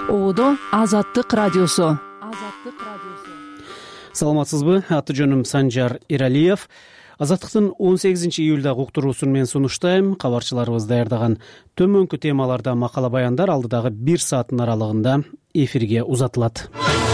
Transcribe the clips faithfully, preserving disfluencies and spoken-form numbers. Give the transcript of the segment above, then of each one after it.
Оодо Азаттык радиосу. Саламатсызбы? Аты жөнүм Санжар Иралиев. Азаттыктын он сегизинчи июлдагы уктуруусун мен сунуштайм. Кабарчыларыбыз даярдаган төмөнкү темаларда макала баяндар алдыдагы бир сааттын аралыгында эфирге узатылат.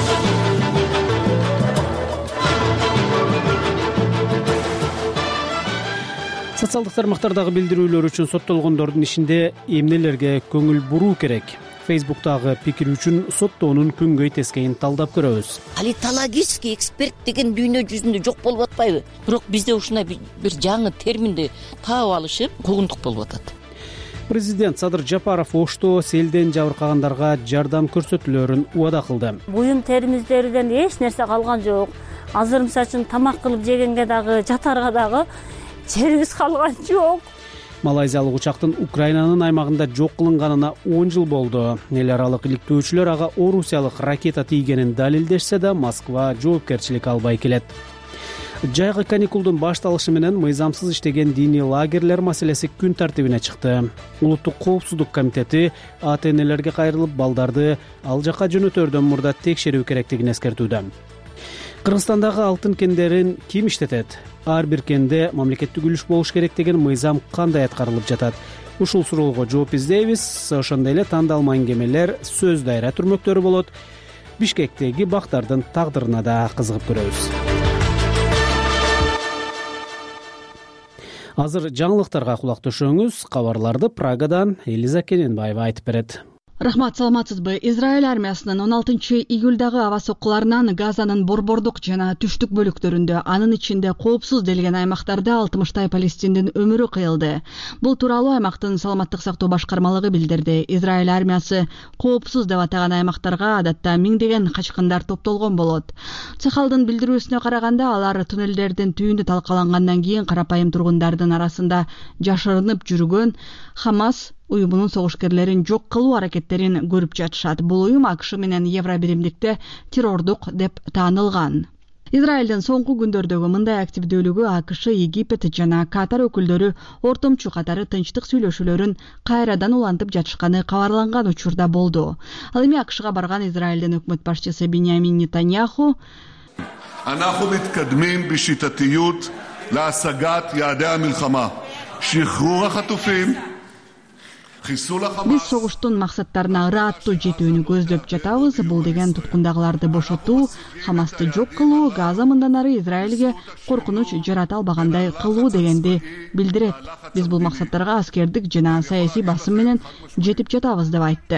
Социалдык тармактардагы билдирүүлөр үчүн соттолгондордун ишинде эмнелерге көңүл буруу керек? Фейсбуктагы пикир үчүн соттоонун күнгөй тескейин талдап көрөбүз. Политологический эксперт деген дүйнө жүзүндө жок болуп атпайбы? Бирок бизде ушундай бир жаңы терминди таап алышып, куугунтук болуп атат. Президент Садыр Жапаров Ошто селден жабыркагандарга жардам көрсөтүүлөрүн убада кылды. Буюм терибиздерден эч нерсе калган жок. Азыр мисалы үчүн тамак кылып жегенге дагы, жатарга дагы жерибиз калган жок. Малайзиялык учактын Украинанын аймагында жок кылынганына он жыл болду. Эл аралык иликтөөчүлөр ага орусиялык ракета тийгенин далилдешсе да, Москва жоопкерчилик албай келет. Жайгы каникулдун башталышы менен мыйзамсыз иштеген диний лагерлер маселеси күн тартибине чыкты. Улуттук коопсуздук комитети ата энелерге кайрылып, балдарды ал жакка жөнөтөрдөн мурда текшерүү керектигин эскертүүдө. Кыргызстандагы алтын кендерин ким иштетет? Ар бир кенде мамлекеттик үлүш болуш керек деген мыйзам кандай аткарылып жатат? Ушул суроого жооп издейбиз. Ошондой эле тандалма аңгемелер, сөз дайра түрмөктөрү болот. Бишкектеги бактардын тагдырына да кызыгып көрөбүз. Азыр жаңылыктарга кулак төшөңүз. Кабарларды Прагадан Элиза Кененбаева айтып берет. Рахмат, саламатсызбы? Израиль армиясынын он алтынчы июлдагы аба соккуларынан Газанын борбордук жана түштүк бөлүктөрүндө, анын ичинде коопсуз делген аймактарда алтымыштай палестиндин өмүрү кыйылды. Бул тууралуу аймактын саламаттык сактоо башкармалыгы билдирди. Израиль армиясы коопсуз деп атаган аймактарга адатта миңдеген качкындар топтолгон болот. Цехалдын билдирүүсүнө караганда, алар туннелдердин түйүнү талкалангандан кийин карапайым тургундардын арасында жашырынып жүргөн Хамас уюмунун согушкерлерин жок кылуу аракеттерин көрүп жатышат. Бул уюм АКШ менен Евро биримдикте террордук деп таанылган. Израилдин соңку күндөрдөгү мындай активдүүлүгү АКШ, Египет жана Катар өкүлдөрү ортомчу катары тынчтык сүйлөшүүлөрүн кайрадан улантып жатышканы кабарланган учурда болду. Ал эми АКШга барган Израилдин өкмөт башчысы Биньямин Нетаньяху אנחנו מתקדמים בשיטתיות להשגת יעדי המלחמה, שחרור החטופים, Биз согуштун максаттарына ырааттуу жетүүнү көздөп жатабыз. Бул деген туткундагыларды бошотуу, Хамасты жок кылуу, Газа мындан ары Израилге коркунуч жарата албагандай кылуу дегенди билдирет. Биз бул максаттарга аскердик жана саясий басым менен жетип жатабыз деп айтты.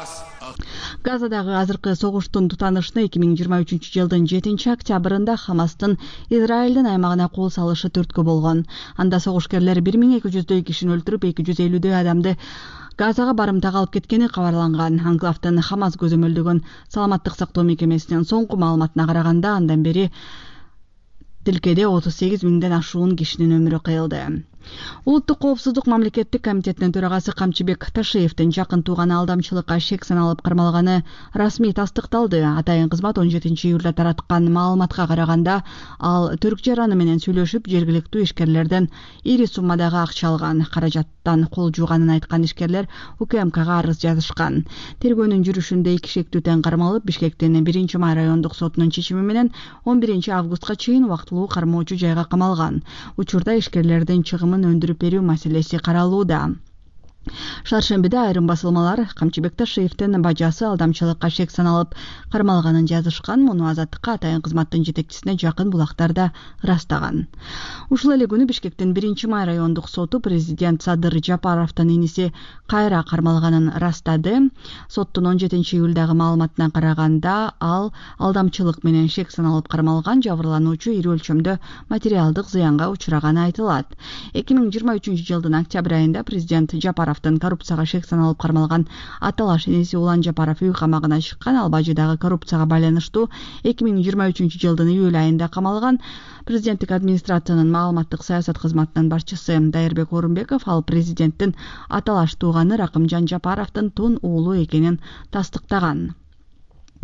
Газадагы азыркы согуштун тутанышына эки миң жыйырма үчүнчү жылдын жетинчи октябрында Хамастын Израилдин аймагына кол салышы түрткү болгон. Анда согушкерлер бир миң эки жүздөй кишини өлтүрүп, эки жүз элүүдөй адамды Газага барымтага алып кеткени кабарланган. Анклавдын Хамас көзөмөлдөгөн саламаттык сактоо мекемесинин соңку маалыматына караганда, андан бери тилкеде отуз сегиз миңден ашуун кишинин өмүрү кыйылды. Улуттук коопсуздук мамлекеттик комитетинин төрагасы Камчыбек Ташиевдин жакын тууганы алдамчылыкка шек саналып кармалганы расмий тастыкталды. Атайын кызмат он жетинчи июлда тараткан маалыматка караганда, ал түрк жараны менен сүйлөшүп, жергиликтүү ишкерлерден ири суммадагы акча алган. Каражаттан кол жууганын айткан ишкерлер УКМКга арыз жазышкан. Тергөөнүн жүрүшүндө эки шектүү тең кармалып, Бишкектин биринчи май райондук сотунун чечими менен он биринчи августка чейин убактылуу кармоочу жайга камалган. Учурда ишкерлердин чыгымын өндүрүп берүү маселеси каралууда. Шаршембиде айрым басылмалар Камчыбек Ташиевдин бажасы алдамчылыкка шек саналып кармалганын жазышкан. Муну Азаттыкка атайын кызматтын жетекчисине жакын булактарда ырастаган. Ушул эле күнү Бишкектин биринчи май райондук соту президент Садыр Жапаровдун иниси кайра кармалганын ырастады. Соттун он жетинчи июлдагы маалыматына караганда, ал алдамчылык менен шек саналып кармалган. Жабырлануучу ири өлчөмдө материалдык зыянга учураганы айтылат. эки миң жыйырма үчүнчү жылдын октябрь айында президент Жапаров коррупцияга шек саналып кармалган аталаш иниси Улан Жапаров үй камагына чыккан. Ал бажыдагы коррупцияга байланыштуу эки миң жыйырма үчүнчү жылдын июль айында камалган. Президенттик администрациянын маалыматтык саясат кызматынын башчысы Дайырбек Орунбеков ал президенттин аталаш тууганы Ракымжан Жапаровдун тун уулу экенин тастыктаган.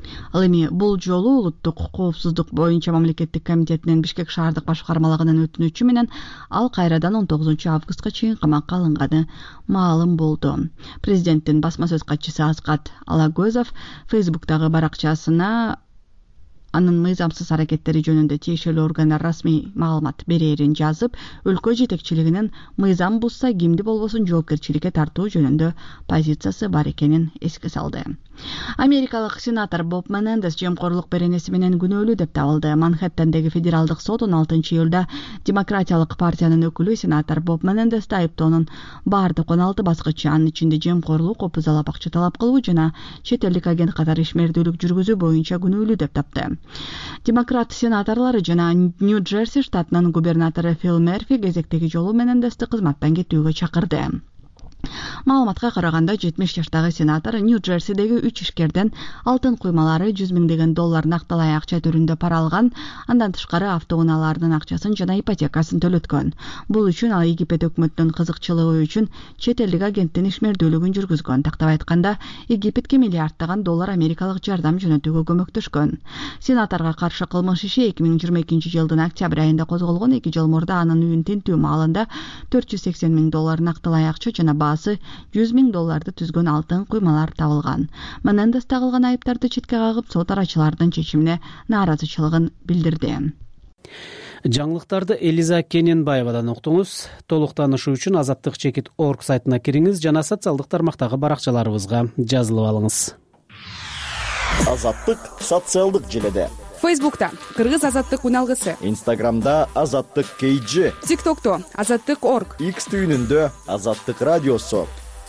Ал эми бул жолу улуттук коопсуздук боюнча мамлекеттик комитетинин Бишкек шаардык башкармалыгынын өтүнүчү менен ал кайрадан он тогузунчу августка чейин камакка алынганы маалым болду. Президенттин басма сөз катчысы Аскат Алагөзов Фейсбуктагы баракчасына анын мыйзамсыз аракеттери жөнүндө тиешелүү органдар расмий маалымат берерин жазып, өлкө жетекчилигинин мыйзам бузса кимди болбосун жоопкерчиликке тартуу жөнүндө позициясы бар экенин эске салды. Америкалык сенатор Боб Менендес жемкорлук беренеси менен күнөөлүү деп табылды. Манхэттендеги федералдык сот он алтынчы июлда демократиялык партиянын өкүлү сенатор Боб Менендести айыптоонун баардык он алты баскычы, анын ичинде жемкорлук, опузалап акча талап кылуу жана чет элдик агент катары ишмердүүлүк жүргүзүү боюнча күнөөлүү деп тапты. Демократ сенаторлору жана Нью-Джерси штатынын губернатору Фил Мерфи кезектеги жолу Менендести кызматтан кетүүгө чакырды. Маалыматка караганда жетимиш жаштагы сенатор Нью-Джерсидеги үч ишкерден алтын куймалары жүз миңдеген доллар накталай акча түрүндө пара алган, андан тышкары автоунаалардын акчасын жана ипотекасын төлөткөн. Бул үчүн ал Египет өкмөтүнүн кызыкчылыгы үчүн чет элдик агенттин ишмердүүлүгүн жүргүзгөн. Тактап айтканда, Египетке миллиарддаган доллар америкалык жардам жөнөтүүгө көмөктөшкөн. Сенаторго каршы кылмыш иши эки миң жыйырма экинчи жылдын октябрь айында козголгон. Эки жыл мурда анын үйүн тинтүү маалында төрт жүз сексен миң доллар накталай акча жана жүз миң долларды түзгөн алтын куймалар табылган. Менендес тагылган айыптарды четке кагып, сот арачылардын чечимине нааразычылыгын билдирди. Жаңылыктарды Элиза Кененбаевадан уктуңуз. Толук таанышуу үчүн азаттык чекит точка орг сайтына кириңиз жана социалдык тармактагы баракчаларыбызга жазылып алыңыз. Азаттык социалдык желеде. Фейсбукта Кыргыз азаттык уналгысы, Инстаграмда азаттык кей джи, ТикТокто азаттык точка орг, X түйүнүндө азаттык радиосу.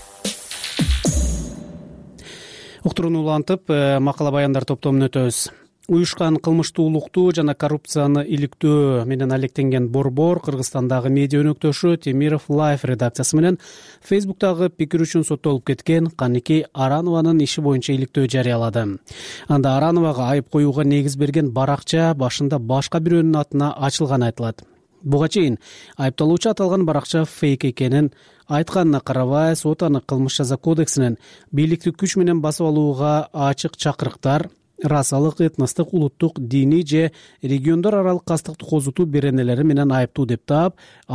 Уктурууну улантып, макала баяндар топтомун өтөбүз. Уюшкан кылмыштуулукту жана коррупцияны иликтөө менен алектенген Борбор Кыргызстандагы медиа өнөктөшү Темиров Лайф редакциясы менен Фейсбуктагы пикир үчүн соттолуп кеткен Каникей Аранованын иши боюнча иликтөө жарыялады. Анда Арановага айып коюуга негиз берген баракча башында башка бирөөнүн атына ачылганы айтылат. Буга чейин айыпталуучу аталган баракча фейк экенин айтканына карабай, сот аны кылмыш жаза кодексинин бийликти күч менен басып алууга ачык чакырыктар, расалык, этностук, улуттук, диний же региондор аралык кастыкты козутуу беренелери менен айыптуу деп таап,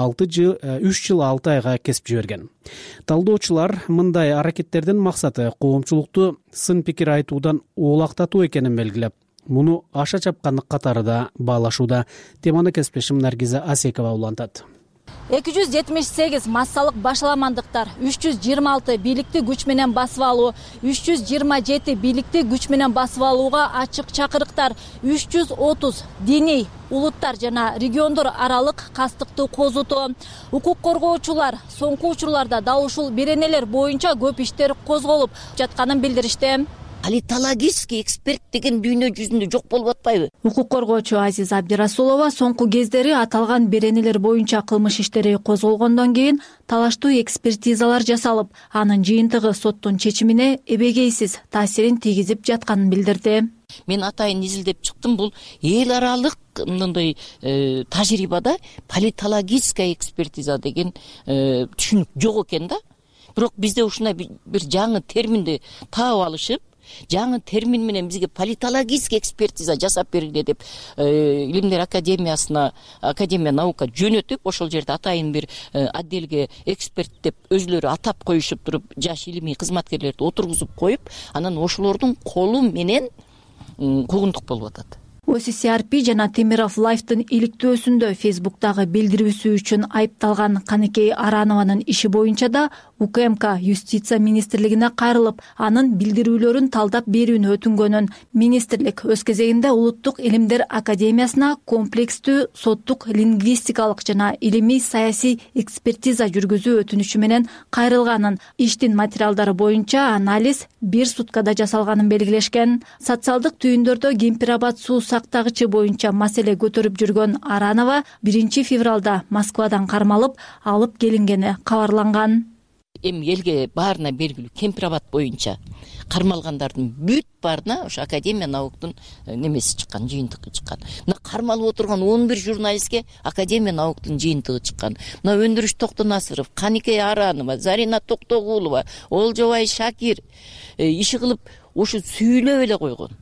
үч жыл алты айга кесип жиберген. Талдоочулар мындай аракеттердин максаты коомчулукту сын пикир айтуудан оолактатуу экенин белгилеп, муну аша чапкандык катары да баалашууда. Теманы кесиптешим Наргиза Асекова улантат. эки жүз жетимиш сегиз массалык башаламандыктар, үч жүз жыйырма алты бийликти күч менен басып алуу, үч жүз жыйырма жети бийликти күч менен басып алууга ачык чакырыктар, үч жүз отуз диний, улуттар жана региондор аралык кастыкты козутуу. Укук коргоочулар соңку учурларда дал ушул беренелер боюнча көп иштер козголуп жатканын билдиришти. Политологический эксперт деген дүйнө жүзүндө жок болуп атпайбы? Укук коргоочу Азиза Абдирасулова соңку кездери аталган беренелер боюнча кылмыш иштери козголгондон кийин талаштуу экспертизалар жасалып, анын жыйынтыгы соттун чечимине эбегейсиз таасирин тийгизип жатканын билдирди. Мен атайын изилдеп чыктым, бул эл аралык мындай тажрыйбада политологическая экспертиза деген түшүнүк жок экен да. Бирок бизде ушундай бир жаңы терминди таап алышып, жаңы термин менен бизге политологический экспертиза жасап бергиле деп Илимдер академиясына, Академия наука жөнөтүп, ошол жерде атайын бир отделге эксперт деп өзлөрү атап коюшуп туруп, жаш илимий кызматкерлерди отургузуп коюп, анан ошолордун колу менен куугунтук болуп атат. О С С Р П жана Темиров Лайфтын иликтөөсүндө Фейсбуктагы билдирүүсү үчүн айыпталган Каникей Аранованын иши боюнча да У К М К Юстиция министрлигине кайрылып, анын билдирүүлөрүн талдап берүүнү өтүнгөнүн. Министрлик өз кезегинде Улуттук илимдер академиясына комплекстүү соттук лингвистикалык жана илимий саясий экспертиза жүргүзүү өтүнүчү менен кайрылганын, иштин материалдары боюнча анализ бир суткада жасалганын белгилешкен. Социалдык түйүндөрдө кемпир-абад суу сактагычы боюнча маселе көтөрүп жүргөн Аранова биринчи февралда Москвадан кармалып алып келингени кабарланган. Эми элге баарына белгилүү кемпир-абад боюнча кармалгандардын бүт баарына ошо Академия науктун немеси чыккан, жыйынтыгы чыккан. Мына кармалып отурган он бир журналистке Академия науктун жыйынтыгы чыккан. Мына Өндүрүш Токтонасыров, Каникей Аранова, Зарина Токтогулова, Олжобай Шакир иши кылып ошо сүйлөп эле койгон.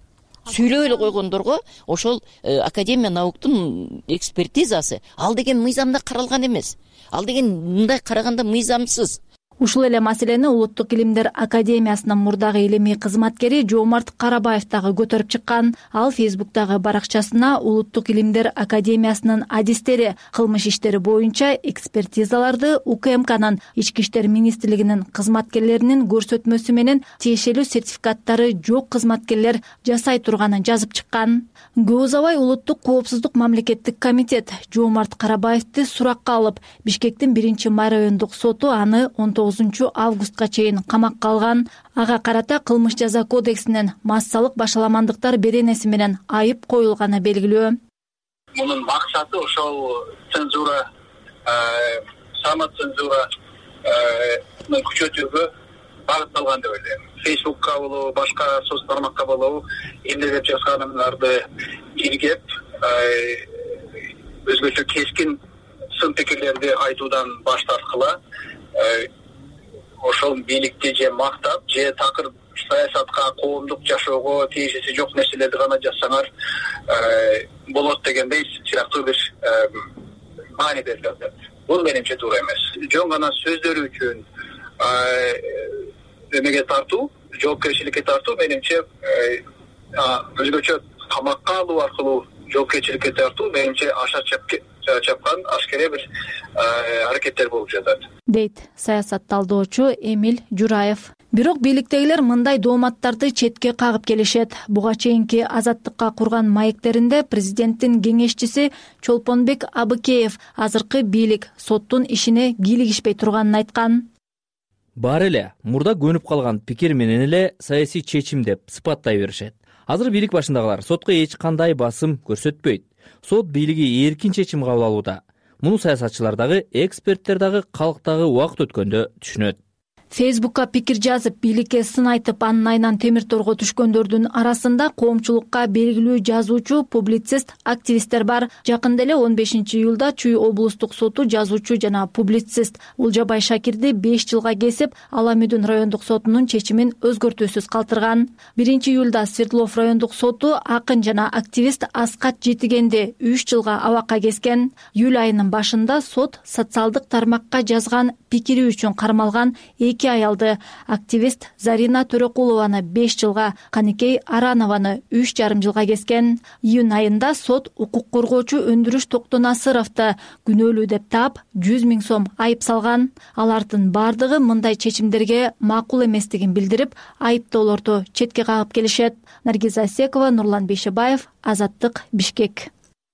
сүйлөп эле койгондорго ошол академия науктун экспертизасы ал деген мыйзамда каралган эмес, ал деген мындай караганда мыйзамсыз. Ушул эле маселени Улуттук илимдер академиясынын мурдагы илимий кызматкери Жоомарт Карабаев дагы көтөрүп чыккан. Ал Фейсбуктагы баракчасына Улуттук илимдер академиясынын адистери кылмыш иштери боюнча экспертизаларды УКМКнын Ички иштер министрлигинин кызматкерлеринин көрсөтмөсү менен тиешелүү сертификаттары жок кызматкерлер жасай турганын жазып чыккан. Көп узабай Улуттук коопсуздук мамлекеттик комитет Жоомарт Карабаевди суракка алып, Бишкектин биринчи май райондук соту аны он тогузунчу августка чейин камакка алган. Ага карата кылмыш жаза кодексинин массалык башаламандыктар беренеси менен айып коюлганы белгилүү. Мунун максаты ошол цензура, самоцензура күчөтүүгө багытталган деп ойлойм. Фейсбукка болобу, башка соц тармакка болобу эмне деп жазганымдарды илгеп, өзгөчө кескин сын пикирлерди айтуудан баш тарткыла, ошол бийликти же мактап, же такыр саясатка, коомдук жашоого тиешеси жок нерселерди гана жазсаңар болот дегендей сыяктуу бир маани берилет. Бул менимче туура эмес. Жөн гана сөздөрү үчүн эмеге тартуу, жоопкерчиликке тартуу менимче өзгөчө камакка алуу аркылуу жоопкерчиликке тартуу менимче аша чапкан ашкере бир аракеттер болуп жатат, дейт саясат талдоочу Эмиль Жураев. Бирок бийликтегилер мындай дооматтарды четке кагып келишет. Буга чейинки Азаттыкка курган маектеринде президенттин кеңешчиси Чолпонбек Абыкеев азыркы бийлик соттун ишине кийлигишпей турганын айткан. Баары эле мурда көнүп калган пикир менен эле саясий чечим деп сыпаттай беришет. Азыр бийлик башындагылар сотко эч кандай басым көрсөтпөйт. Сот бийлиги эркин чечим кабыл алууда. Муну саясатчылар дагы, эксперттер дагы калктагы убакыт өткөндө түшүнөт. Фейсбукка пикир жазып, бийликке сын айтып, анын айынан темир торго түшкөндөрдүн арасында коомчулукка белгилүү жазуучу, публицист, активисттер бар. Жакында эле он бешинчи июлда Чүй облустук соту жазуучу жана публицист Улжабай Шакирди беш жылга кесип, Аламүдүн райондук сотунун чечимин өзгөртүүсүз калтырган. биринчи июлда Свердлов райондук соту акын жана активист Аскат Жетигенди үч жылга абакка кескен. Июль айынын башында сот социалдык тармакка жазган пикири үчүн кармалган эки аялды, активист Зарина Төрөкулованы беш жылга, Каныкей Аранованы үч жарым жылга кескен. Июнь айында сот укук коргоочу Өндүрүш Токтонасыровду күнөөлүү деп таап, жүз миң сом айып салган. Алардын бардыгы мындай чечимдерге макул эместигин билдирип, айыптоолорду четке кагып келишет. Наргиза Асекова, Нурлан Бейшебаев, Азаттык, Бишкек.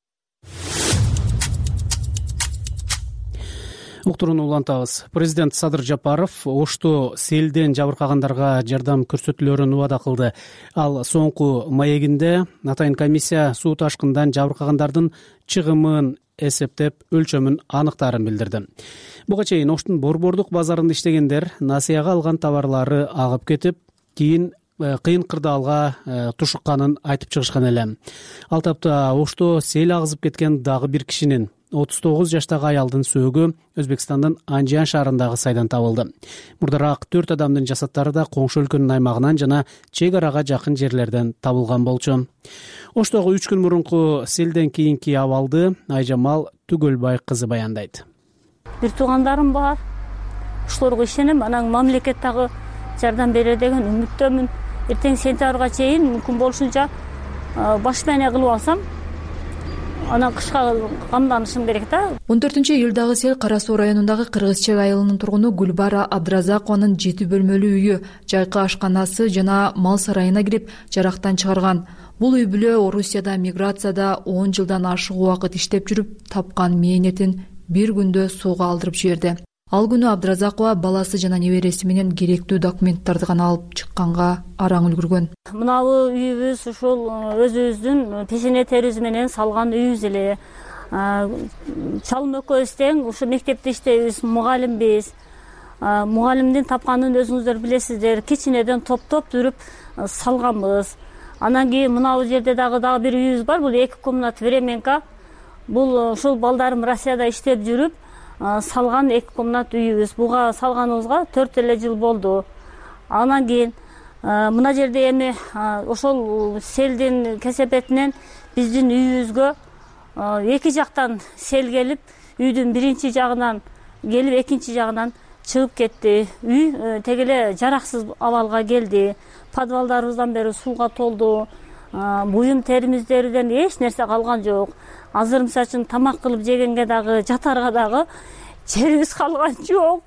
Уктуруну улантабыз. Президент Садыр Жапаров Ошту селден жабыркагандарга жардам көрсөтүүлөрүн убада кылды. Ал соңку маегинде Атайын комиссия суу ташкындан жабыркагандардын чыгымын эсептеп, өлчөмүн аныктаарын билдирди. Буга чейин Оштун борбордук базарында иштегендер насыяга алган товарлары агып кетип, кийин кыйын кырдаалга тушукканын айтып чыгышкан эле. Ал тапта Ошту сел агызып кеткен дагы бир кишинин отуз тогуз жаштагы аялдын сөөгү Өзбекстандын Анжиан шаарындагы сайдан табылды. Мурдараак төрт адамдын жасаттары да коңшу өлкөнүн аймагынан жана чек арага жакын жерлерден табылган болчу. Оштогу үч күн мурунку селден кийинки абалды Айжамал Түгөлбай кызы баяндайт. Бир туугандарым бар. Ушуларга ишенем, анан мамлекет дагы жардам берер деген үмүттөмүн. Эртең сентябрга чейин мүмкүн болушунча баш менен кылып алсам, анан кышка камданышым керек да. он төртүнчү июлдагы сел Кара Суу районундагы Кыргызчек айылынын тургуну Гүлбара Абдыразакованын жети бөлмөлүү үйү, жайкы ашканасы жана мал сарайына кирип жарактан чыгарган. Бул үй бүлө Орусияда миграцияда он жылдан ашык убакыт иштеп жүрүп, тапкан мээнетин бир күндө сууга алдырып жиберди. Ал күнү Абдыразакова баласы жана небереси менен керектүү документтарды гана алып чыкканга араң үлгүргөн. Мынабы үйүбүз ушул өзүбүздүн пешене терибиз менен салган үйүбүз эле. Чалым экөөбүз тең ушу мектепте иштейбиз, мугалимбиз. Мугалимдин тапканын өзүңүздөр билесиздер, кичинеден топтоп жүрүп салганбыз. Анан кийин мынабы жерде дагы дагы бир үйүбүз бар, бул эки комнат временка. Бул ушул балдарым Россияда иштеп жүрүп салган эки комнат үйүбүз. Буга салганыбызга төрт эле жыл болду. Анан кийин Мына жерде эми ошол селдин кесепетинен биздин үйүбүзгө эки жактан сел келип, үйдүн биринчи жагынан келип, экинчи жагынан чыгып кетти. Үй тегеле жараксыз абалга келди. Подвалдарыбыздан бери сууга толду. Буюм теримиздерден эч нерсе калган жок. Азыр мисалы үчүн тамак кылып жегенге дагы, жатарга дагы жерибиз калган жок.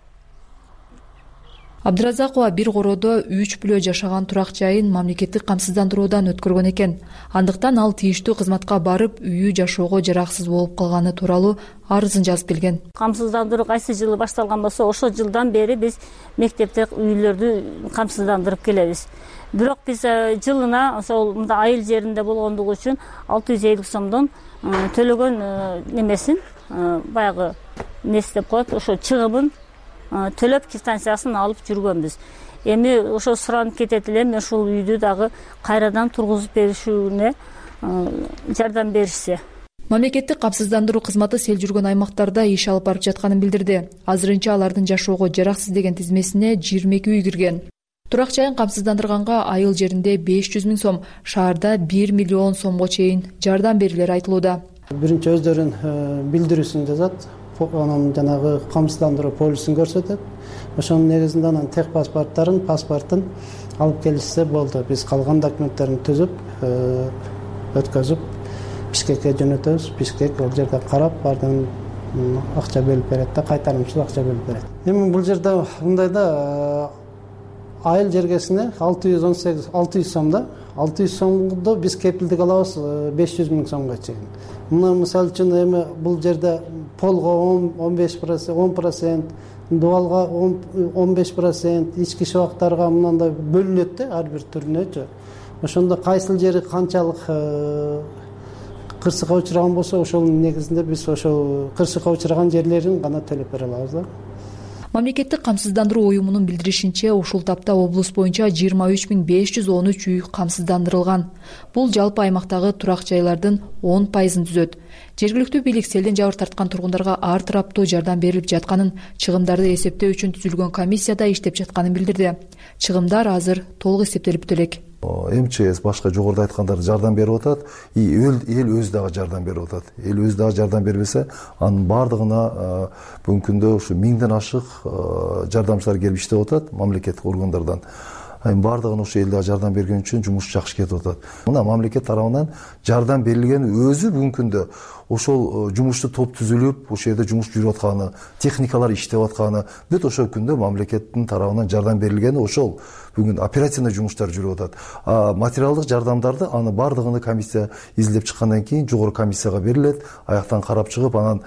Абдыразакова бир короодо үч бүлө жашаган турак жайын мамлекеттик камсыздандыруудан өткөргөн экен. Андыктан ал тийиштүү кызматка барып, үйү жашоого жараксыз болуп калганы тууралуу арызын жазып келген. Камсыздандыруу кайсы жылы башталган болсо, ошол жылдан бери биз мектепте үйлөрдү камсыздандырып келебиз. Бирок биз жылына ошол мында айыл жеринде болгондугу үчүн алты жүз элүү сомдон төлөгөн немесин, баягы несі деп коет, ошо чыгымын төлөп квитанциясын алып жүргөнбүз. Эми ошо суранып кетет элем, ушул үйдү дагы кайрадан тургузуп беришүүнө жардам беришсе. Мамлекеттик камсыздандыруу кызматы сел жүргөн аймактарда иш алып барып жатканын билдирди. Азырынча алардын жашоого жараксыз деген тизмесине жыйырма эки үй кирген. Турак жайын камсыздандырганга айыл жеринде беш жүз миң сом, шаарда бир миллион сомго чейин жардам берилери айтылууда. Биринчи өздөрүнүн билдирүүсүн жазат, анан жанагы камсыздандыруу полисин көрсөтөт. Ошонун негизинде анан тех паспорттарын, паспортун алып келишсе болду. Биз калган документтерин түзүп, өткөзүп, Бишкекке жөнөтөбүз. Бишкек ал жерде карап, бардын акча бөлүп берет да, кайтарымчыл акча бөлүп берет. Эми бул жерде мындай да айыл жергесине алты жүз он сегиз алты жүз сомда, алты жүз сомдо биз кепилдик алабыз беш жүз миң сомго чейин. Мына мисалы үчүн эми бул жерде полго он беш процент, он процент, дуалга он беш процент, ички шабактарга мындай бөлүнөт да, ар бир түрүнөчү. Ошондо кайсыл жери канчалык кырсыкка учураган болсо, ошонун негизинде биз ошол кырсыкка учураган жерлерин гана төлөп бере алабыз да. Мамлекеттик камсыздандыруу уюмунун билдиришинче, ушул тапта облус боюнча жыйырма үч миң беш жүз он үч үй камсыздандырылган. Бул жалпы аймактагы турак жайлардын он пайызын түзөт. Жергиликтүү бийлик селден жабыр тарткан тургундарга ар тараптуу жардам берилип жатканын, чыгымдарды эсептөө үчүн түзүлгөн комиссияда иштеп жатканын билдирди. Чыгымдар азыр толук эсептелип бүтөлөк. МЧС башка жогоруда айткандар жардам берип атат, эл өзү дагы жардам берип атат. Эл өзү дагы жардам бербесе, анын бардыгына бүгүнкү күндө ушу миңден ашык жардамчылар келип иштеп атат мамлекеттик органдардан. Айын бардыгына ушу элде жардам берген үчүн жумуш жакшы кетип атат. Мына мамлекет тарабынан жардам берилгени өзү бүгүнкү күндө ошол жумушту топ түзүлүп, ошол жерде жумуш жүрүп атканы, техникалар иштеп атканы, бүт ошол күндө мамлекеттин тарабынан жардам берилгени ошол бүгүн оперативный жумуштар жүрүп атат. А материалдык жардамдарды аны бардыгыны комиссия изилдеп чыккандан кийин жогорку комиссияга берилет, аяктан карап чыгып, анан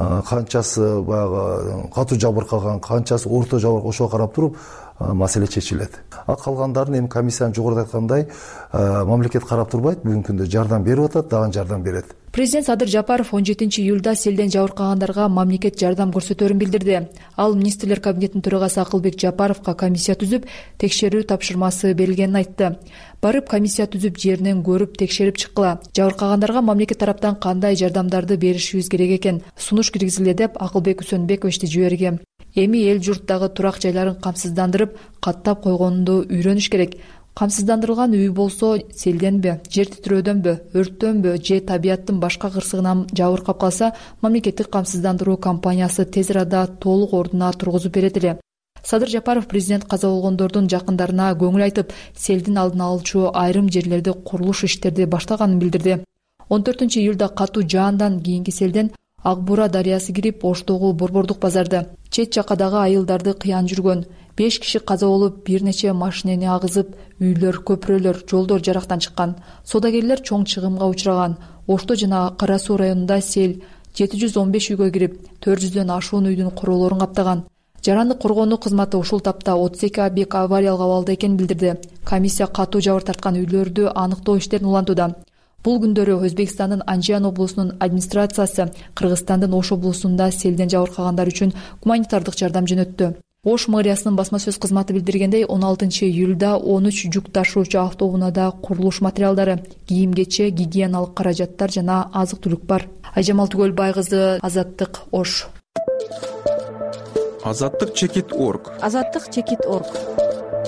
канчасы баягы катуу жабыркаган, канчасы орто жабырк, ошого карап туруп маселе чечилет. А калгандарын эми комиссиянын жогоруда айткандай мамлекет карап турбайт, бүгүнкү күндө жардам берип атат, дагы жардам берет. Президент Садыр Жапаров он жетинчи июлда селден жабыркагандарга мамлекет жардам көрсөтөрүн билдирди. Ал министрлер кабинетинин төрагасы Акылбек Жапаровго комиссия түзүп, текшерүү тапшырмасы берилгенин айтты. Барып комиссия түзүп, жеринен көрүп, текшерип чыккыла. Жабыркагандарга мамлекет тараптан кандай жардамдарды беришибиз керек экен, сунуш киргизиле деп Акылбек Үсөнбековичти жиберген. Эми эл журттагы турак жайларын камсыздандырып, каттап койгонду үйрөнүш керек. Камсыздандырылган үй болсо селденби, жер титирөөдөнбү, өрттөнбү же табияттын башка кырсыгынан жабыркап калса, мамлекеттик камсыздандыруу компаниясы тез арада толук ордуна тургузуп берет эле. Садыр Жапаров президент каза болгондордун жакындарына көңүл айтып, селдин алдын алуучу айрым жерлерде курулуш иштерди баштаганын билдирди. он төртүнчү июлда катуу жаандан кийинки селден Ак Бура дарыясы кирип, Оштогу борбордук базарды, чет жакадагы айылдарды кыян жүргөн. беш киши каза болуп, бир нече машинени агызып, үйлөр, көпүрөлөр, жолдор жарактан чыккан. Соодагерлер чоң чыгымга учураган. Ошто жана Кара Суу районунда сел жети жүз он беш үйгө кирип, төрт жүздөн ашуун үйдүн курулоорун каптаган. Жараны коргонуу кызматы ушул тапта отуз эки объект авариялык абалда экенин билдирди. Комиссия катуу жабыр тарткан үйлөрдү аныктоо иштерин улантууда. Бул күндөрү Өзбекстандын Анжиян облусунун администрациясы Кыргызстандын Ош облусунда селден жабыркагандар үчүн гуманитардык жардам жөнөттү. Ош мэриясынын басма сөз кызматы билдиргендей, он алтынчы июлда он үч жүк ташуучу автобунада курулуш материалдары, кийим-кече, гигиеналык каражаттар жана азык-түлүк бар. Айжамал Түгөлбай кызы, Азаттык, Ош. Азаттык чекит точка орг. Азаттык чекит точка орг.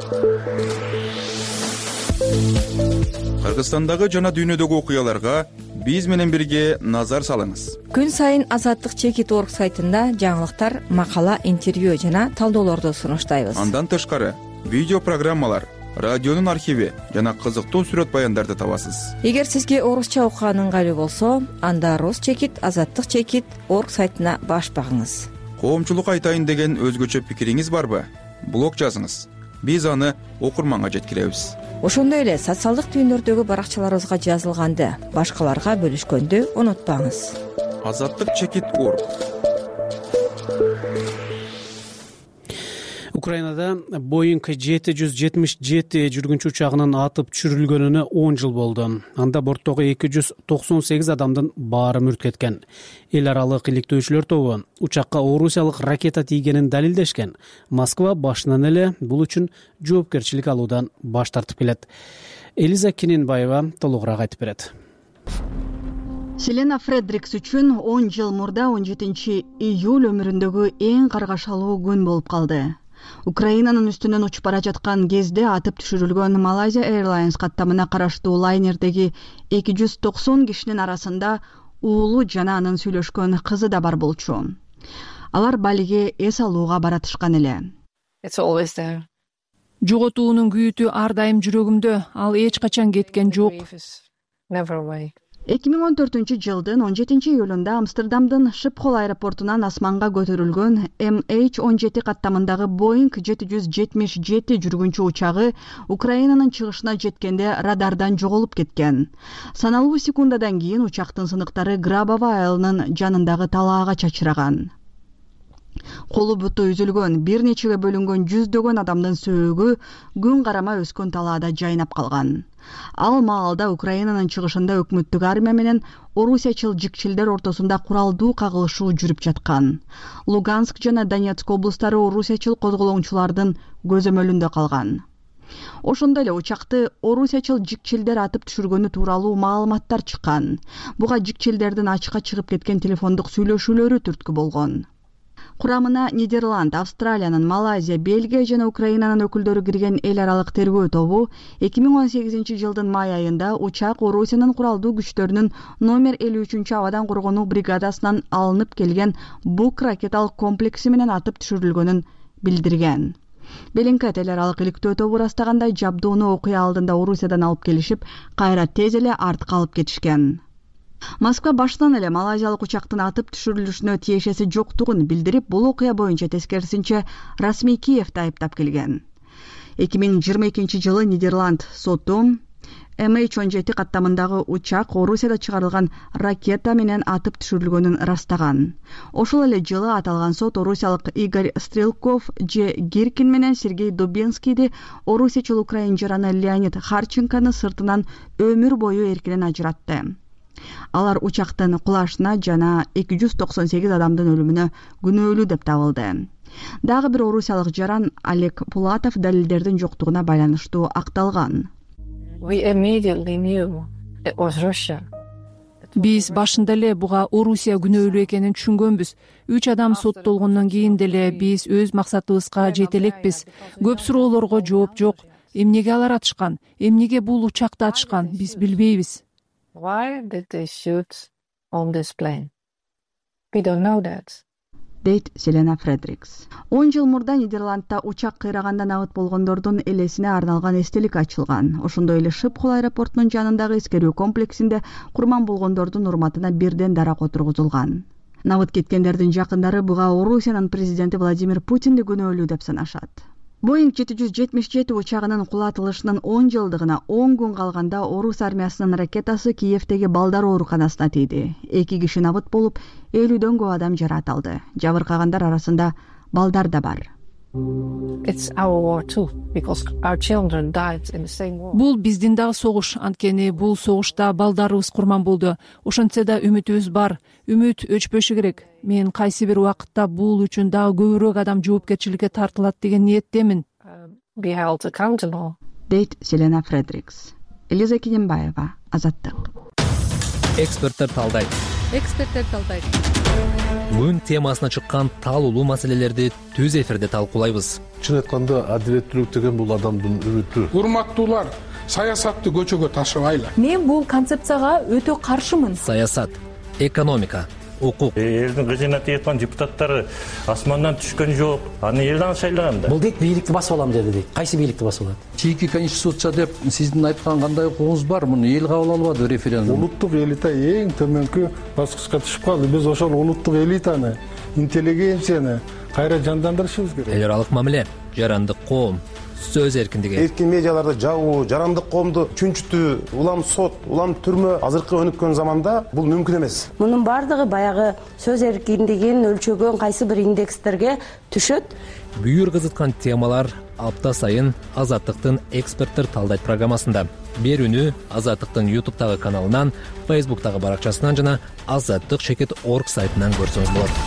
Кыргызстандагы жана дүйнөдөгү окуяларга биз менен бирге назар салыңыз. Күн сайын Азаттык чекит орг сайтында жаңылыктар, макала, интервью жана талдоолорду сунуштайбыз. Андан тышкары видео программалар, радионун архиви жана кызыктуу сүрөт баяндарды табасыз. Эгер сизге орусча окуган ыңгайлуу болсо, анда Рус чекит, Азаттык чекит орг сайтына баш багыңыз. Коомчулук айтайын деген өзгөчө пикириңиз барбы? Блог жазыңыз. Биз аны окурманга жеткиребиз. Ошондой эле социалдык түйүндөрдөгү баракчаларыбызга жазылганды башкаларга бөлүшкөндү унутпаңыз. Азаттык чекит орг. Украинада Боинг жети жүз жетимиш жети жүргүнчү учагынын атып түшүрүлгөнүнө он жыл болду. Анда борттогу эки жүз токсон сегиз адамдын баары мүрт кеткен. Эл аралык иликтөөчүлөр тобу учакка орусиялык ракета тийгенин далилдешкен. Москва башынан эле бул үчүн жоопкерчилик алуудан баш тартып келет. Элиза Киненбаева толугураак айтып берет. Селена Фредрикс үчүн он жыл мурда он жетинчи июль өмүрүндөгү эң каргашалуу күн болуп калды. Украинанын үстүнөн учуп бара жаткан кезде атып түшүрүлгөн Malaysia Airlines каттамына караштуу лайнердеги эки жүз токсон кишинин арасында уулу жана анын сүйлөшкөн кызы да бар болчу. Алар Балиге эс алууга баратышкан эле. Жоготуунун күйүтү ар дайым жүрөгүмдө, ал эч качан кеткен жок. эки миң он төртүнчү жылдын он жетинчи июлунда Амстердамдын Шипхол аэропортунан асманга көтөрүлгөн эм эйч он жети каттамындагы Боинг жети жүз жетимиш жети жүргүнчү учагы Украинанын чыгышына жеткенде радардан жоголуп кеткен. Саналуу секундадан кийин учактын сыныктары Грабово айылынын жанындагы талаага чачыраган. Колу буту үзүлгөн, бир нечеге бөлүнгөн жүздөгөн адамдын сөөгү күн карама өскөн талаада жайнап калган. Ал маалда Украинанын чыгышында өкмөттүк армия менен орусиячыл жикчилдер ортосунда куралдуу кагылышуу жүрүп жаткан. Луганск жана Донецк облустары орусиячыл козголоңчулардын көзөмөлүндө калган. Ошондой эле учакты орусиячыл жикчилдер атып түшүргөнү тууралуу маалыматтар чыккан. Буга жикчилдердин ачыкка чыгып кеткен телефондук сүйлөшүүлөрү түрткү болгон. Курамына Нидерланд, Австралиянын, Малайзия, Бельгия жана Украинанын өкүлдөрү кирген эл аралык тергөө тобу эки миң он сегизинчи жылдын май айында учак Орусиянын куралдуу күчтөрүнүн номер элүү үчүнчү абадан коргонуу бригадасынан алынып келген Бук ракеталык комплекси менен атып түшүрүлгөнүн билдирген. Белинкет эл аралык иликтөө тобу ырастагандай жабдууну окуя алдында Орусиядан алып келишип, кайра тез эле артка алып кетишкен. Москва башынан эле малайзиялык учактын атып түшүрүлүшүнө тиешеси жоктугун билдирип, бул окуя боюнча тескерисинче расмий Киевди айыптап келген. эки миң жыйырма экинчи жылы Нидерланд соту эм эйч он жети каттамындагы учак Орусияда чыгарылган ракета менен атып түшүрүлгөнүн ырастаган. Ошол эле жылы аталган сот орусиялык Игорь Стрелков, Же Гиркин менен Сергей Дубинскийди орусиячыл украин жараны Леонид Харченконы сыртынан өмүр бою эркинен ажыратты. Алар учактын кулашына жана эки жүз токсон сегиз адамдын өлүмүнө күнөөлүү деп табылды. Дагы бир орусиялык жаран Олег Пулатов далилдердин жоктугуна байланыштуу акталган. Биз башында эле буга Орусия күнөөлүү экенин түшүнгөнбүз. Үч адам соттолгондон кийин деле биз өз максатыбызга жете элекпиз. Көп суроолорго жооп жок. Эмнеге алар атышкан? Эмнеге бул учакты атышкан? Биз билбейбиз. Why did they shoot on this plane? We don't know that. Дейт Селена Фредрикс. он жыл мурда Нидерландда учак кыйрагандан абыт болгондордун элесине арналган эстелик ачылган. Ошондой эле Шипхол аэропортунун жанындагы эскерүү комплексинде курман болгондордун урматына бирден дарак отургузулган. Набыт кеткендердин жакындары буга Орусиянын президенти Владимир Путинди күнөөлүү деп санашат. Боинг жети жүз жетимиш жети учагынын кулатылышынын он жылдыгына он күн калганда орус армиясынын ракетасы Киевдеги балдар ооруканасына тийди. Эки киши набыт болуп, элүүдөн көп адам жаратылды. Жабыркагандар арасында балдар да бар. Бул биздин дагы согуш, анткени бул согушта балдарыбыз курман болду. Ошентсе да үмүтүбүз бар. Үмүт өчпөшү керек. Мен кайсы бир убакытта бул үчүн дагы көбүрөөк адам жоопкерчиликке тартылат деген ниеттемин. Дейт Селена Фредрикс. Элиза Киненбаева, Азаттык. Эксперттер талдайт. эксперттер талдайт. Күн темасына чыккан талуулуу маселелерди түз эфирде талкуулайбыз. Чын айтканда адилеттүүлүк деген бул адамдын үмүтү. Урматтуулар, саясатты көчөгө ташыбайлы. Мен бул концепцияга өтө каршымын. Саясат, экономика, укук. Элдин кызына тийеткан депутаттары асмандан түшкөн жок. Аны элден шайлаган да. Бул дейт бийликти басып алам деди дейт. Кайсы бийликти басып алат? Чийки конституция деп сиздин айткан кандай укугуңуз бар? Муну эл кабыл албады референдум. Улуттук элита эң төмөнкү баскычка түшүп калды. Биз ошол улуттук элитаны, интеллигенцияны кайра жандандырышыбыз керек. Эл аралык мамиле, жарандык коом, сөз эркиндиги. Эркин медиаларды жабуу, жарандык коомду чүнчүтүү, улам сот, улам түрмө азыркы өнүккөн заманда бул мүмкүн эмес. Мунун бардыгы баягы сөз эркиндигин өлчөгөн кайсы бир индекстерге түшөт. Бүйүр кызыткан темалар апта сайын Азаттыктын эксперттер талдайт программасында. Берүүнү Азаттыктын ютубтагы каналынан, фейсбуктагы баракчасынан жана азаттык чекит точка орг сайтынан көрсөңүз болот.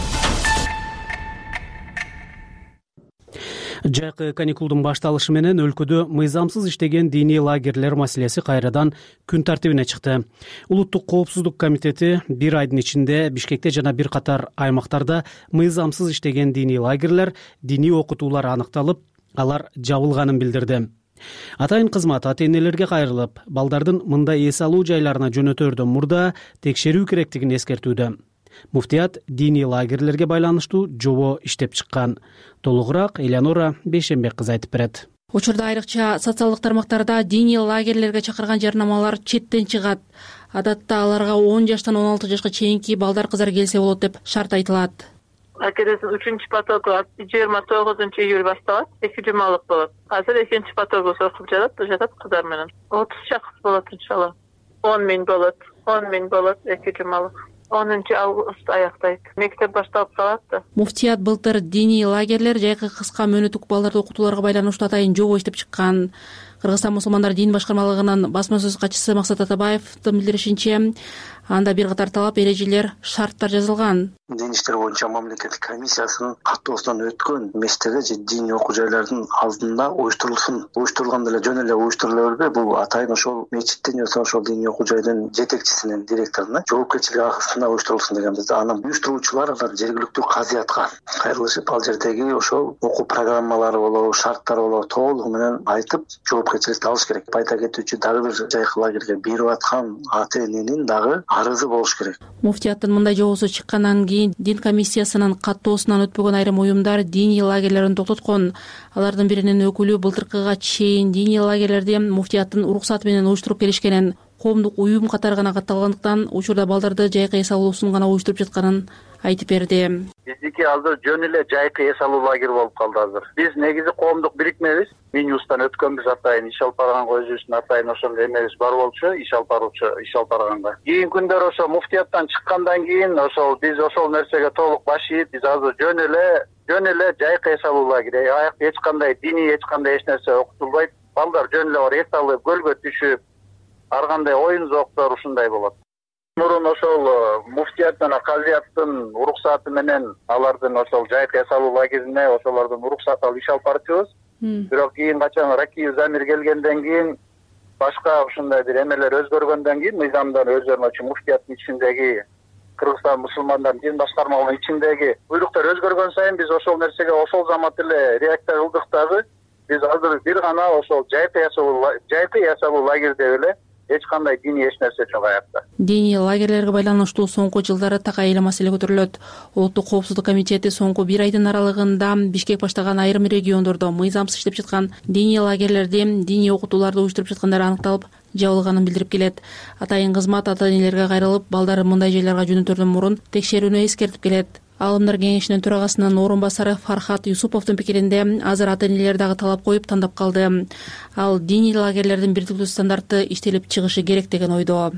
Жайкы каникулдун башталышы менен өлкөдө мыйзамсыз иштеген диний лагерлер маселеси кайрадан күн тартибине чыкты. Улуттук коопсуздук комитети бир айдын ичинде Бишкекте жана бир катар аймактарда мыйзамсыз иштеген диний лагерлер, диний окутуулар аныкталып, алар жабылганын билдирди. Атайын кызмат ата-энелерге кайрылып, балдардын мындай эс алуу жайларына жөнөтөрдөн мурда текшерүү керектигин эскертүүдө. Муфтият диний лагерлерге байланыштуу жобо иштеп чыккан. Толугураак Элеонора Бейшенбек кызы айтып берет. Учурда айрыкча социалдык тармактарда диний лагерлерге чакырган жарнамалар четтен чыгат. Адатта аларга он жаштан он алты жашка чейинки балдар кыздар келсе болот деп шарт айтылат. Акедесин үчүнчү потогу жыйырма тогузунчу июль башталат, эки жумалык болот. Азыр экинчи потогу окуп жатат, жатат кыздар менен. отуз чакыс болот иншалла. он миң болот, он миң болот эки жумалык. онунчу август аяктайт. Мектеп башталып калат да. Муфтият былтыр диний лагерлер жайкы кыска мөөнөттүк балдарды окутууларга байланыштуу атайын жобо иштеп чыккан. Кыргызстан мусулмандар дин башкармалыгынын басма сөз катчысы Максат Атабаевдин билдиришинче, анда бир катар талап, эрежелер, шарттар жазылган. Дин иштер боюнча мамлекеттик комиссиясынын каттоосунан өткөн мектептерде же диний окуу жайлардын алдында уюштурулсын. Уюштурулганда эле жөн эле уюштурула бербей, бул атайын ошол мечиттин же ошол диний окуу жайдын жетекчисинин, директоруна жоопкерчилик агысында уюштурулсын дегенбиз. Анан уюштуруучулар алар жергиликтүү казыятка кайрылышып, ал жердеги ошол окуу программалары болобу, шарттары болобу толугу менен айтып, жоопкерчиликти алыш керек. Айта кетүүчү, дагы бир жайкы лагерге берип аткан ата-эненин дагы арызы болуш керек. Муфтияттын мындай жобосу чыккандан кийин дин комиссиясынын каттоосунан өтпөгөн айрым уюмдар диний лагерлерин токтоткон. Алардын биринин өкүлү былтыркыга чейин диний лагерлерди муфтияттын уруксаты менен уюштуруп келишкенин, коомдук уюм катары гана катталгандыктан учурда балдарды жайкы эс алуусун гана уюштуруп жатканын айтып берди. Биздики азыр жөн эле жайкы эс алуу лагери болуп калды азыр. Биз негизи коомдук бирикмебиз. Минюстан өткөнбүз атайын иш алып барганга өзүбүздүн атайын ошол эмебиз бар болчу, иш алып баруучу, иш алып барганга. Кийинки күндөр ошо муфтияттан чыккандан кийин ошол биз ошол нерсеге толук баш ийип, биз азыр жөн эле жөн эле жайкы эс алуу лагери. Аякта эч кандай диний, эч кандай эч нерсе окутулбайт. Балдар жөн эле бар эс алып, көлгө түшүп, ар кандай оюн зооктор ушундай болот. Мурун ошол муфтият жана казыяттын уруксаты менен алардын ошол жайкы эс алуу лагерине ошолордун уруксаты алып иш алып барчубыз. Бирок кийин качан Ракиев Замир келгенден кийин, башка ушундай бир эмелер өзгөргөндөн кийин, мыйзамдар өзгөрмөчү муфтияттын ичиндеги Кыргызстан мусулмандар дин башкармалыгынын ичиндеги буйруктар өзгөргөн сайын биз ошол нерсеге ошол замат эле реакция кылдык дагы. Биз азыр бир гана ошол жайкы эс алуу жайкы эс алуу лагерде эле эч кандай диний эч нерсе жок аякта. Диний лагерлерге байланыштуу соңку жылдары такай эле маселе көтөрүлөт. Улуттук коопсуздук комитети соңку бир айдын аралыгында Бишкек баштаган айрым региондордо мыйзамсыз иштеп жаткан диний лагерлерди, диний окутууларды уюштуруп жаткандар аныкталып, жабылганын билдирип келет. Атайын кызмат ата-энелерге кайрылып, балдары мындай жайларга жөнөтөрдөн мурун текшерүүнү эскертип келет. Алымдар кеңешинин төрагасынын орун басары Фархат Юсуповдун пикиринде азыр ата-энелер дагы талап коюп тандап калды. Ал диний лагерлердин бирдиктүү стандарты иштелип чыгышы керек деген ойдо.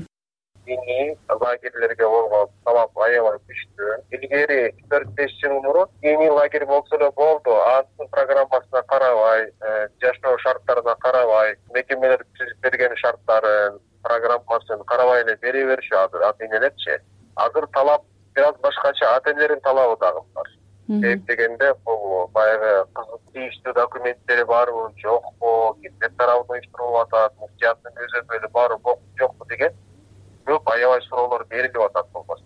Диний лагерлерге болгон талап аябай күчтүү. Илгери төрт беш жыл мурун диний лагерь болсо эле болду, анын программасына карабай, жашоо шарттарына карабай, мекемелер түзүп берген шарттарын, программасын карабай эле бере беришет ата-энелерчи. Азыр талап бир аз башкача, ата-энелердин талабы дагы бар. Себеп дегенде бул баягы тийиштүү документтери барбы, жокпу, кимдер тарабынан уюштурулуп атат, муфтияттын көзөмөлү барбы, жокпу деген көп аябай суроолор берилип атат болбосун деп ойлойм.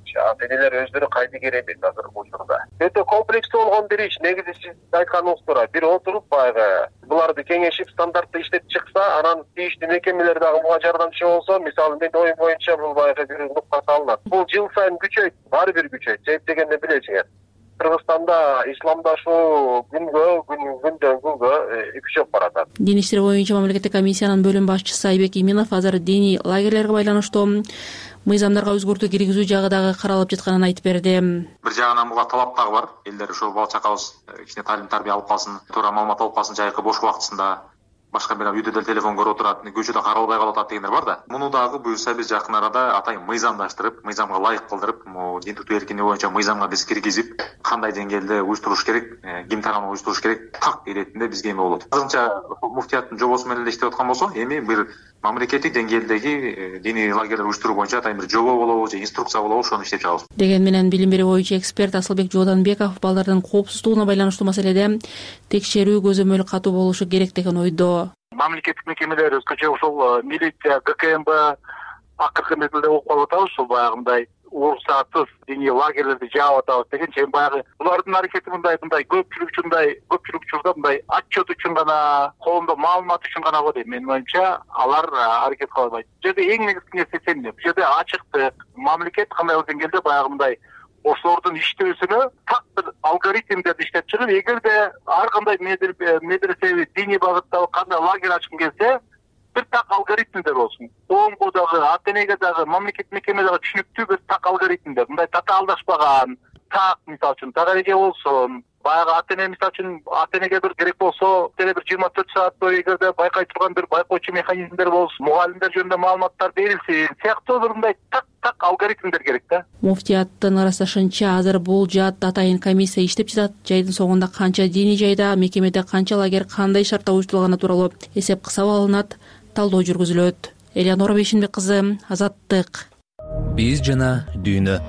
ата энелер өздөрү кайдыгер эмес азыркы учурда. Өтө комплекстүү болгон бир иш. Негизи сиз айтканыңыз туура. Бир отуруп баягы буларды кеңешип стандартты иштеп чыкса, анан тийиштүү мекемелер дагы буга жардамчы болсо, мисалы менин оюм боюнча бул баягы бир нукта салынат. Бул жыл сайын күчөйт, баары бир күчөйт. Себеп дегенде билесиңер. Кыргызстанда исламдашуу күнгө күндөн күнгө күчөп баратат. Дин иштери боюнча мамлекеттик комиссиянын бөлүм башчысы Айбек Иминов азыр диний лагерлерге байланыштуу мыйзамдарга өзгөртүү киргизүү жагы дагы каралып жатканын айтып берди. Бир жагынан буга талап дагы бар. Элдер ошо бала чакабыз кичине таалим тарбия алып калсын, туура маалымат алып калсын жайкы бош убактысында. Башка бир үйдө деле телефон көрүп отурат, көчөдө каралбай калып атат дегендер бар да. Муну дагы буюрса биз жакын арада атайын мыйзамдаштырып, мыйзамга ылайык кылдырып, дин тутуу эркиндиги боюнча мыйзамга биз киргизип, кандай деңгээлде уюштуруш керек, ким тарабынан уюштуруш керек, так иретинде бизге эме болот. Азырынча муфтияттын жобосу менен эле иштеп аткан болсо, эми бир мамлекеттик деңгээлдеги диний лагерлер уюштуруу боюнча атайын бир жобо болобу же инструкция болобу, ошону иштеп чыгабыз. Деген менен билим берүү боюнча эксперт Асылбек Жооданбеков балдардын коопсуздугуна байланыштуу маселеде текшерүү көзөмөл катуу болушу керек деген ойдо. Мамлекеттик мекемелер өзгөчө ошол милиция, ГКМБ акыркы мезгилде окуп калып атабыз, ушул баягындай уруксатсыз диний лагерлерди жаап атабыз дегенче, эми баягы булардын аракети мындай мындай көпчүлүк үчүндай көпчүлүк учурда мындай отчет үчүн гана, коомдо маалымат үчүн гана го дейм. Менин оюмча алар аракет кыла албайт. Бул жерде эң негизги нерсе эмне? Бул жерде ачыктык, мамлекет кандайдыр деңгээлде баягы мындай ошолордун иштөөсүнө так бир алгоритмдерди иштеп чыгып, эгерде ар кандай медресеби диний багыттагы кандай лагерь ачкым келсе, бир так алгоритмдер болсун. Коомго дагы, ата энеге дагы, мамлекет мекеме дагы түшүнүктүү бир так алгоритмдер. Мындай татаалдашпаган, так мисалы үчүн так эреже болсун. Баягы ата эне мисалы үчүн ата энеге бир керек болсо, деле бир жыйырма төрт саат бою эгерде байкай турган бир байкоочу механизмдер болсун, мугалимдер жөнүндө маалыматтар берилсин. Сыяктуу бир мындай так так алгоритмдер керек да. Муфтияттын ырасташынча азыр бул жаат атайын комиссия иштеп жатат. Жайдын соңунда канча диний жайда, мекемеде канча лагерь кандай шартта уюштурулганы тууралуу эсеп кысап алынат, талдоо жүргүзүлөт. Элеонора Бейшенбек кызы, Азаттык. Биз жана дүйнө.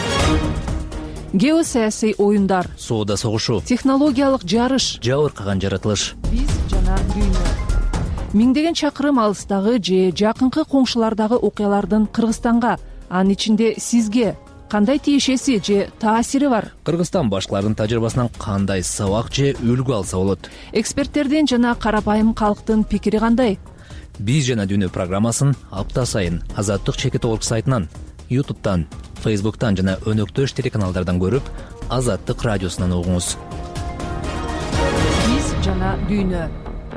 Геосаясий оюндар, соода согушу, технологиялык жарыш, жабыркаган жаратылыш. Биз жана дүйнө. Миңдеген чакырым алыстагы же жакынкы коңшулардагы окуялардын Кыргызстанга, анын ичинде сизге кандай тиешеси же таасири бар? Кыргызстан башкалардын тажрыйбасынан кандай сабак же үлгү алса болот? Эксперттердин жана карапайым калктын пикири кандай? Биз жана дүйнө программасын апта сайын Азаттык чекит орг сайтынан, ютубтан, фейсбуктан жана өнөктөш телеканалдардан көрүп, Азаттык радиосунан угуңуз. Биз жана дүйнө.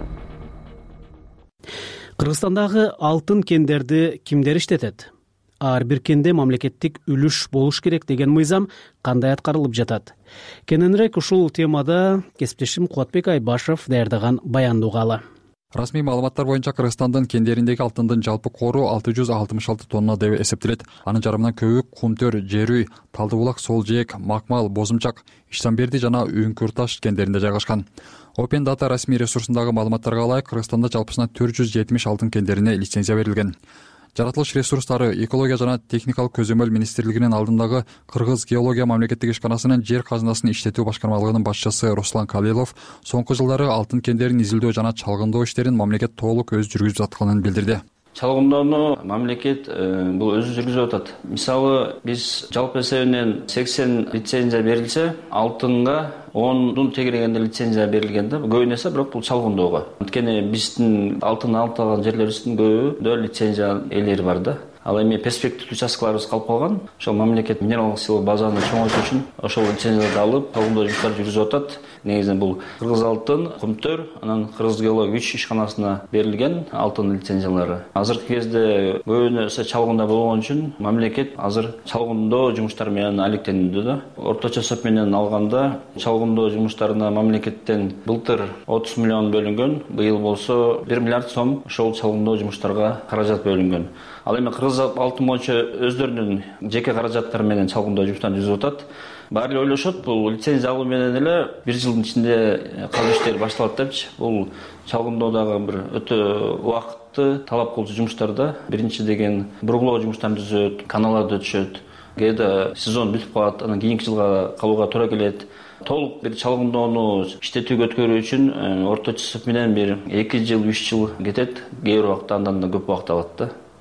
Кыргызстандагы алтын кендерди кимдер иштетет? Ар бир кенде мамлекеттик үлүш болуш керек деген мыйзам кандай аткарылып жатат? Кененирээк ушул темада кесиптешим Кубатбек Айбашев даярдаган баянды угалы. Расмий маалыматтар боюнча Кыргызстандын кендериндеги алтындын жалпы кору алты жүз алтымыш алты тонна деп эсептелет. Анын жарымынан көбү Кумтөр, Жерүй, Талды булак, Сол жээк, Макмал, Бозумчак, Иштанберди жана Үңкүр таш кендеринде жайгашкан. Open Data расмий ресурсундагы маалыматтарга ылайык Кыргызстанда жалпысынан төрт жүз жетимиш алтын кендерине лицензия берилген. Жаратылыш ресурстары экология жана техникалык көзөмөл министрлигинин алдындагы Кыргыз геология мамлекеттик ишканасынын жер казынасын иштетүү башкармалыгынын башчысы Руслан Калилов соңку жылдары алтын кендерин изилдөө жана чалгындоо иштерин мамлекет толук өзү жүргүзүп жатканын билдирди. Чалгындоону мамлекет бул өзү жүргүзүп атат. Мисалы биз жалпы эсебинен сексен лицензия берилсе, алтынга ондун тегерегинде лицензия берилген да. Көбүнө эсе бирок бул чалгындоого. Анткени биздин алтын алып алган жерлерибиздин көбү лицензия ээлери бар да. Ал эми перспективдүү участкаларыбыз калып калган. Ошол мамлекет минералдык сыйлык базаны чоңойтуу үчүн ошол лицензияды алып, чалгындоо жумуштарын жүргүзүп атат. Негизинен бул Кыргыз алтын, Кумтөр, анан Кыргыз геология үч ишканасына берилген алтын лицензиялары. Азыркы кезде көбүнө эсе чалгындоо болгон үчүн мамлекет азыр чалгындоо жумуштары менен алектенүүдө да. Орточо эсеп менен алганда чалгындоо жумуштарына мамлекеттен былтыр отуз миллион бөлүнгөн, быйыл болсо бир миллиард сом ошол чалгындоо жумуштарга каражат бөлүнгөн. Ал эми Кыргыз алтын боюнча өздөрүнүн жеке каражаттары менен чалгындоо жумуштарын жүргүзүп атат. Баары эле ойлошот, бул лицензия алуу менен эле бир жылдын ичинде казуу иштери башталат депчи. Бул чалгындоодагы бир өтө убакытты талап кылуучу жумуштар да. Биринчи деген бургулоо жумуштарын түзөт, каналарды өтүшөт. Кээде сезон бүтүп калат, анан кийинки жылга калууга туура келет. Толук бир чалгындоону иштетүүгө өткөрүү үчүн орточо эсеп менен бир эки жыл, үч жыл кетет. Кээ бир убакта андан да көп убакыт алат да.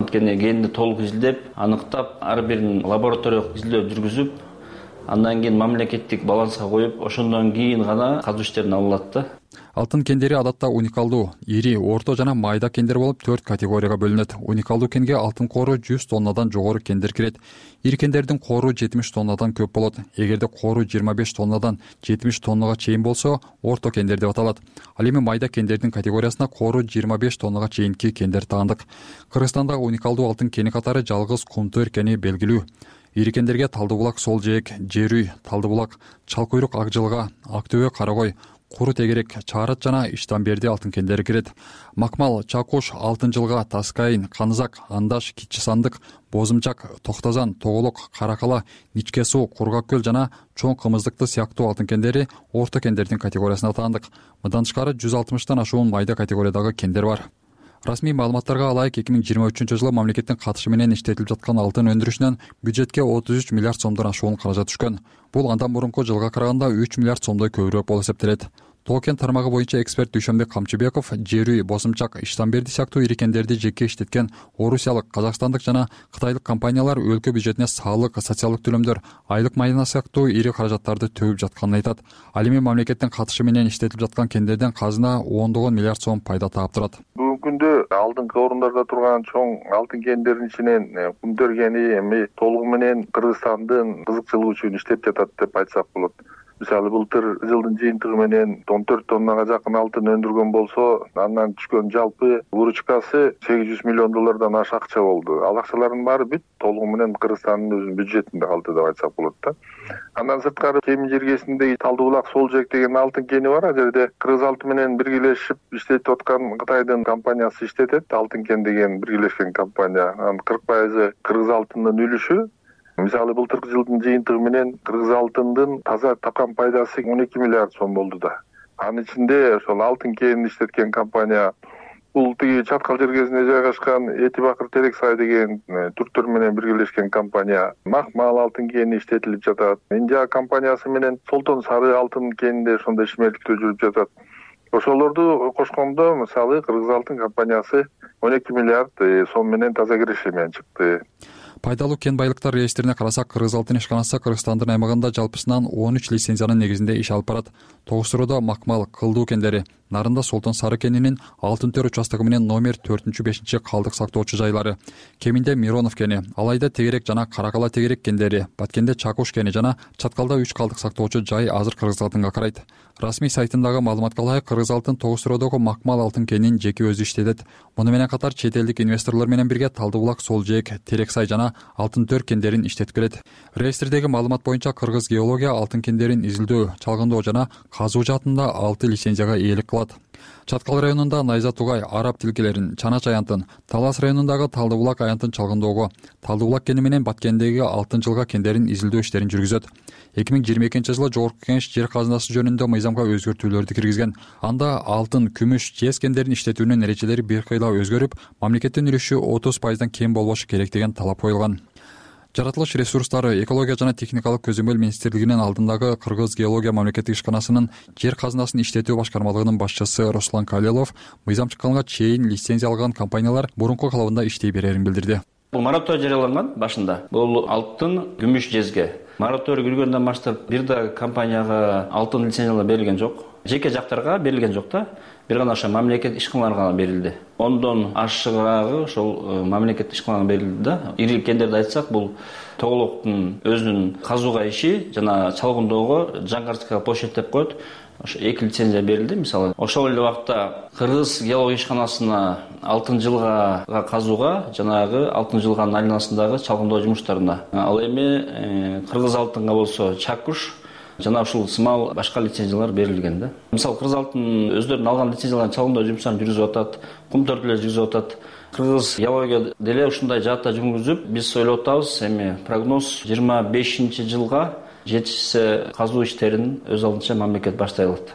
анткени кенди толук изилдеп аныктап ар бирин лабораториялык изилдөө жүргүзүп андан кийин мамлекеттик баланска коюп ошондон кийин гана казуу иштерин алынат да. Алтын кендери адатта уникалдуу, ири, орто жана майда кендер болуп төрт категорияга бөлүнөт. Уникалдуу кенге алтын кору жүз тоннадан жогору кендер кирет. Ири кендердин кору жетимиш тоннадан көп болот. Эгерде кору жыйырма беш тоннадан жетимиш тоннага чейин болсо, орто кендер деп аталат. Ал эми майда кендердин категориясына кору жыйырма беш тоннага чейинки кендер таандык. Кыргызстандагы уникалдуу алтын кени катары жалгыз Кумтөр кени белгилүү. Ири кендерге Талды булак Сол жээк, Жерүй, Талды булак, Чал куйрук Ак жылга, Ак төбө Карагой, Куру тегерек, Чаарат жана Иштанберди алтын кендери кирет. Макмал, Чакуш, Алтын жылга, Таскайын, Канызак, Андаш, Кичи Сандык, Бозумчак, Токтозан, Тоголок, Каракала, Ничке суу, Кургак көл жана чоң кымыздыкты сыяктуу алтын кендери орто кендердин категориясына таандык. Мындан тышкары жүз алтымыштан ашуун майда категориядагы кендер бар. Расмий маалыматтарга ылайык эки миң жыйырма үчүнчү жылы мамлекеттин катышы менен иштетилип жаткан алтын өндүрүшүнөн бюджетке отуз үч миллиард сомдон ашуун каражат түшкөн. Бул андан мурунку жылга караганда үч миллиард сомдой көбүрөөк болуп эсептелет. Тоо кен тармагы боюнча эксперт Дүйшөнбек Камчыбеков Жерүй, Босумчак, Иштанберди сыяктуу ири кендерди жеке иштеткен орусиялык, казакстандык жана кытайлык компаниялар өлкө бюджетине салык, социалдык төлөмдөр, айлык майна сыяктуу ири каражаттарды төгүп жатканын айтат. Ал эми мамлекеттин катышы менен иштетилип жаткан кендерден казына ондогон миллиард сом пайда таап турат. Бүгүнкү күндө алдыңкы орундарда турган чоң алтын кендердин ичинен Кумтөр кени эми толугу менен Кыргызстандын кызыкчылыгы үчүн иштеп жатат деп айтсак болот. Мисалы былтыр жылдын жыйынтыгы менен он төрт тоннага жакын алтын өндүргөн болсо, андан түшкөн жалпы выручкасы сегиз жүз миллион доллардан аша акча болду. Ал акчалардын баары бүт толугу менен Кыргызстандын өзүнүн бюджетинде калды деп айтсак болот да. Андан сырткары Кемин жергесиндеги Талды булак Сол жээк деген алтын кени бар. Ал жерде Кыргыз алтын менен биргелешип иштетип аткан Кытайдын компаниясы иштетет. Алтын кен деген биргелешкен компания. Анын кырк пайызы Кыргыз алтынынын үлүшү. Мисалы былтыркы жылдын жыйынтыгы менен Кыргыз алтындын таза тапкан пайдасы он эки миллиард сом болду да. Анын ичинде ошол алтын кенин иштеткен компания бул тиги Чаткал жергесинде жайгашкан Эти Бакыр Терек Сай деген түрктөр менен биргелешкен компания. Макмал алтын кени иштетилип жатат. Индия компаниясы менен Солтон Сары алтын кенинде ошондой ишмердиктөө жүрүп жатат. Ошолорду кошкондо мисалы Кыргыз алтын компаниясы он эки миллиард сом менен таза киреше менен чыкты. Пайдалуу кен байлыктар реестрине карасак, Кыргыз алтын ишканасы Кыргызстандын аймагында жалпысынан он үч лицензиянын негизинде иш алып барат. Тогуз-Суруда Макмал, Кылдуу кендери, Нарында Солтон Сары кенинин Алтын төр участогу менен номер төртүнчү бешинчи калдык сактоочу жайлары, Кеминде Миронов кени, Алайда Тегерек жана Каракала Тегерек кендери, Баткенде Чакуш кени жана Чаткалда үч калдык сактоочу жай азыр Кыргыз алтынга карайт. Расмий сайтындагы маалыматка ылайык, Кыргыз алтын Тогуз-Сурудагы Макмал алтын кенин жеке өзү иштетет. Муну менен катар чет элдик инвесторлор менен бирге Талды булак Сол жээк, Терек Сай жана Алтын төр кендерин иштетип келет. Реестрдеги маалымат боюнча Кыргыз геология алтын кендерин изилдөө, чалгындоо жана казуу жаатында алты лицензияга ээлик кылат. Чаткал районунда Найза Тугай, Араб тилкелерин, Чанач аянтын, Талас районундагы Талды булак аянтын чалгындоого, Талды булак кени менен Баткендеги Алтын жылга кендерин изилдөө иштерин жүргүзөт. эки миң жыйырма экинчи жылы Жогорку Кеңеш жер казынасы жөнүндө мыйзамга өзгөртүүлөрдү киргизген. Анда алтын, күмүш, жез кендерин иштетүүнүн эрежелери бир кыйла өзгөрүп, мамлекеттин үлүшү отуз пайыздан кем болбошу керек деген талап коюлган. Жаратылыш ресурстары, экология жана техникалык көзөмөл министрлигинин алдындагы Кыргыз геология мамлекеттик ишканасынын жер казынасын иштетүү башкармалыгынын башчысы Руслан Калилов мыйзам чыкканга чейин лицензия алган компаниялар мурунку калыбында иштей берерин билдирди. Бул мораторий жарыяланган башында. Бул алтын, күмүш, жезге. Мораторий киргөндөн баштап бир да компанияга алтын лицензиялар берилген жок. Жеке жактарга берилген жок да. Бир гана ошо мамлекет ишканаларга берилди. Ондон ашыгыраагы ошол мамлекет ишканаларга берилди да. Ири кендерди айтсак, бул Тоголоктун өзүнүн казууга иши жана чалгындоого Жаңгарская площадь деп коет. Ошо эки лицензия берилди. Мисалы, ошол эле убакта Кыргыз геология ишканасына Алтын жылга казууга жанагы Алтын жылганын айланасындагы чалгындоо жумуштарына. Ал эми Кыргыз алтынга болсо Чакуш жана ушул сымал башка лицензиялар берилген да. Мисалы, Кыргыз алтын өздөрүнүн алган лицензияларын чалгындоо жумуштарын жүргүзүп атат, Кумтөр деле жүргүзүп атат. Кыргыз геология деле ушундай жаатта жүргүзүп, биз ойлоп атабыз, эми прогноз жыйырма бешинчи жылга жетишсе казуу иштерин өз алдынча мамлекет баштай алат.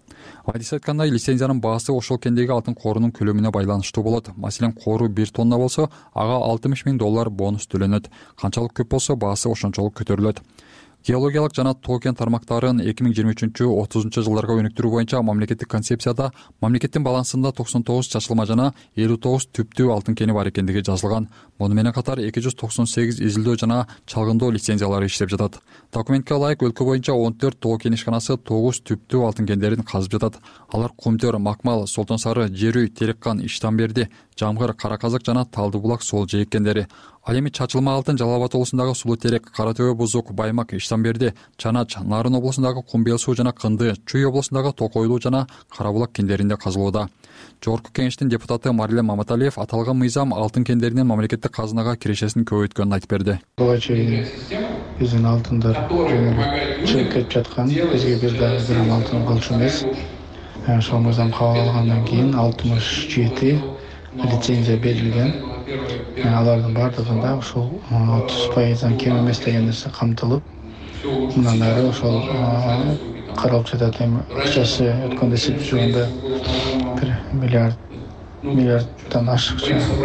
Адис айткандай, лицензиянын баасы ошол кендеги алтын корунун көлөмүнө байланыштуу болот. Маселен, кору бир тонна болсо, ага алтымыш миң доллар бонус төлөнөт. Канчалык көп болсо, баасы ошончолук көтөрүлөт. геологиялык жана тоо кен тармактарын эки миң жыйырма үчүнчү отузунчу жылдарга өнүктүрүү боюнча мамлекеттик концепцияда мамлекеттин балансында токсон тогуз чачылма жана элүү тогуз түптүү алтын кени бар экендиги жазылган. Муну менен катар эки жүз токсон сегиз изилдөө жана чалгындоо лицензиялары иштеп жатат. Документке ылайык өлкө боюнча он төрт тоо кен ишканасы тогуз түптүү алтын кендерин казып жатат. Алар Кумтөр, Макмал, Солтон Сары, Жерүй, Тереккан, Иштанберди, Жамгыр, Кара Казак жана Талды булак Сол жээк кендери. Ал эми чачылма алтын Жалал Абад облусундагы Сулуу Терек, Кара Төбө, Бузук, Баймак, Иштанберди, Чанач, Нарын облусундагы Кумбел суу жана Кынды, Чүй облусундагы Токойлуу жана Кара булак кендеринде казылууда. Жогорку кеңештин депутаты Марилем Маматалиев аталган мыйзам алтын кендеринин мамлекеттик казынага кирешесин көбөйткөнүн айтып берди. Буга чейин биздин алтындар чыгып кетип жаткан, бизге бир дагы грамм алтын болчу эмес. Ошол мыйзам кабыл алгандан кийин алтымыш жети лицензия берилген. Алардын бардыгында ушул отуз пайыздан кем эмес деген нерсе камтылып, мындан ары ошол каралып жатат. Эми акчасы өткөндө эсептеп жүргөндө бир миллиард миллиарддан ашык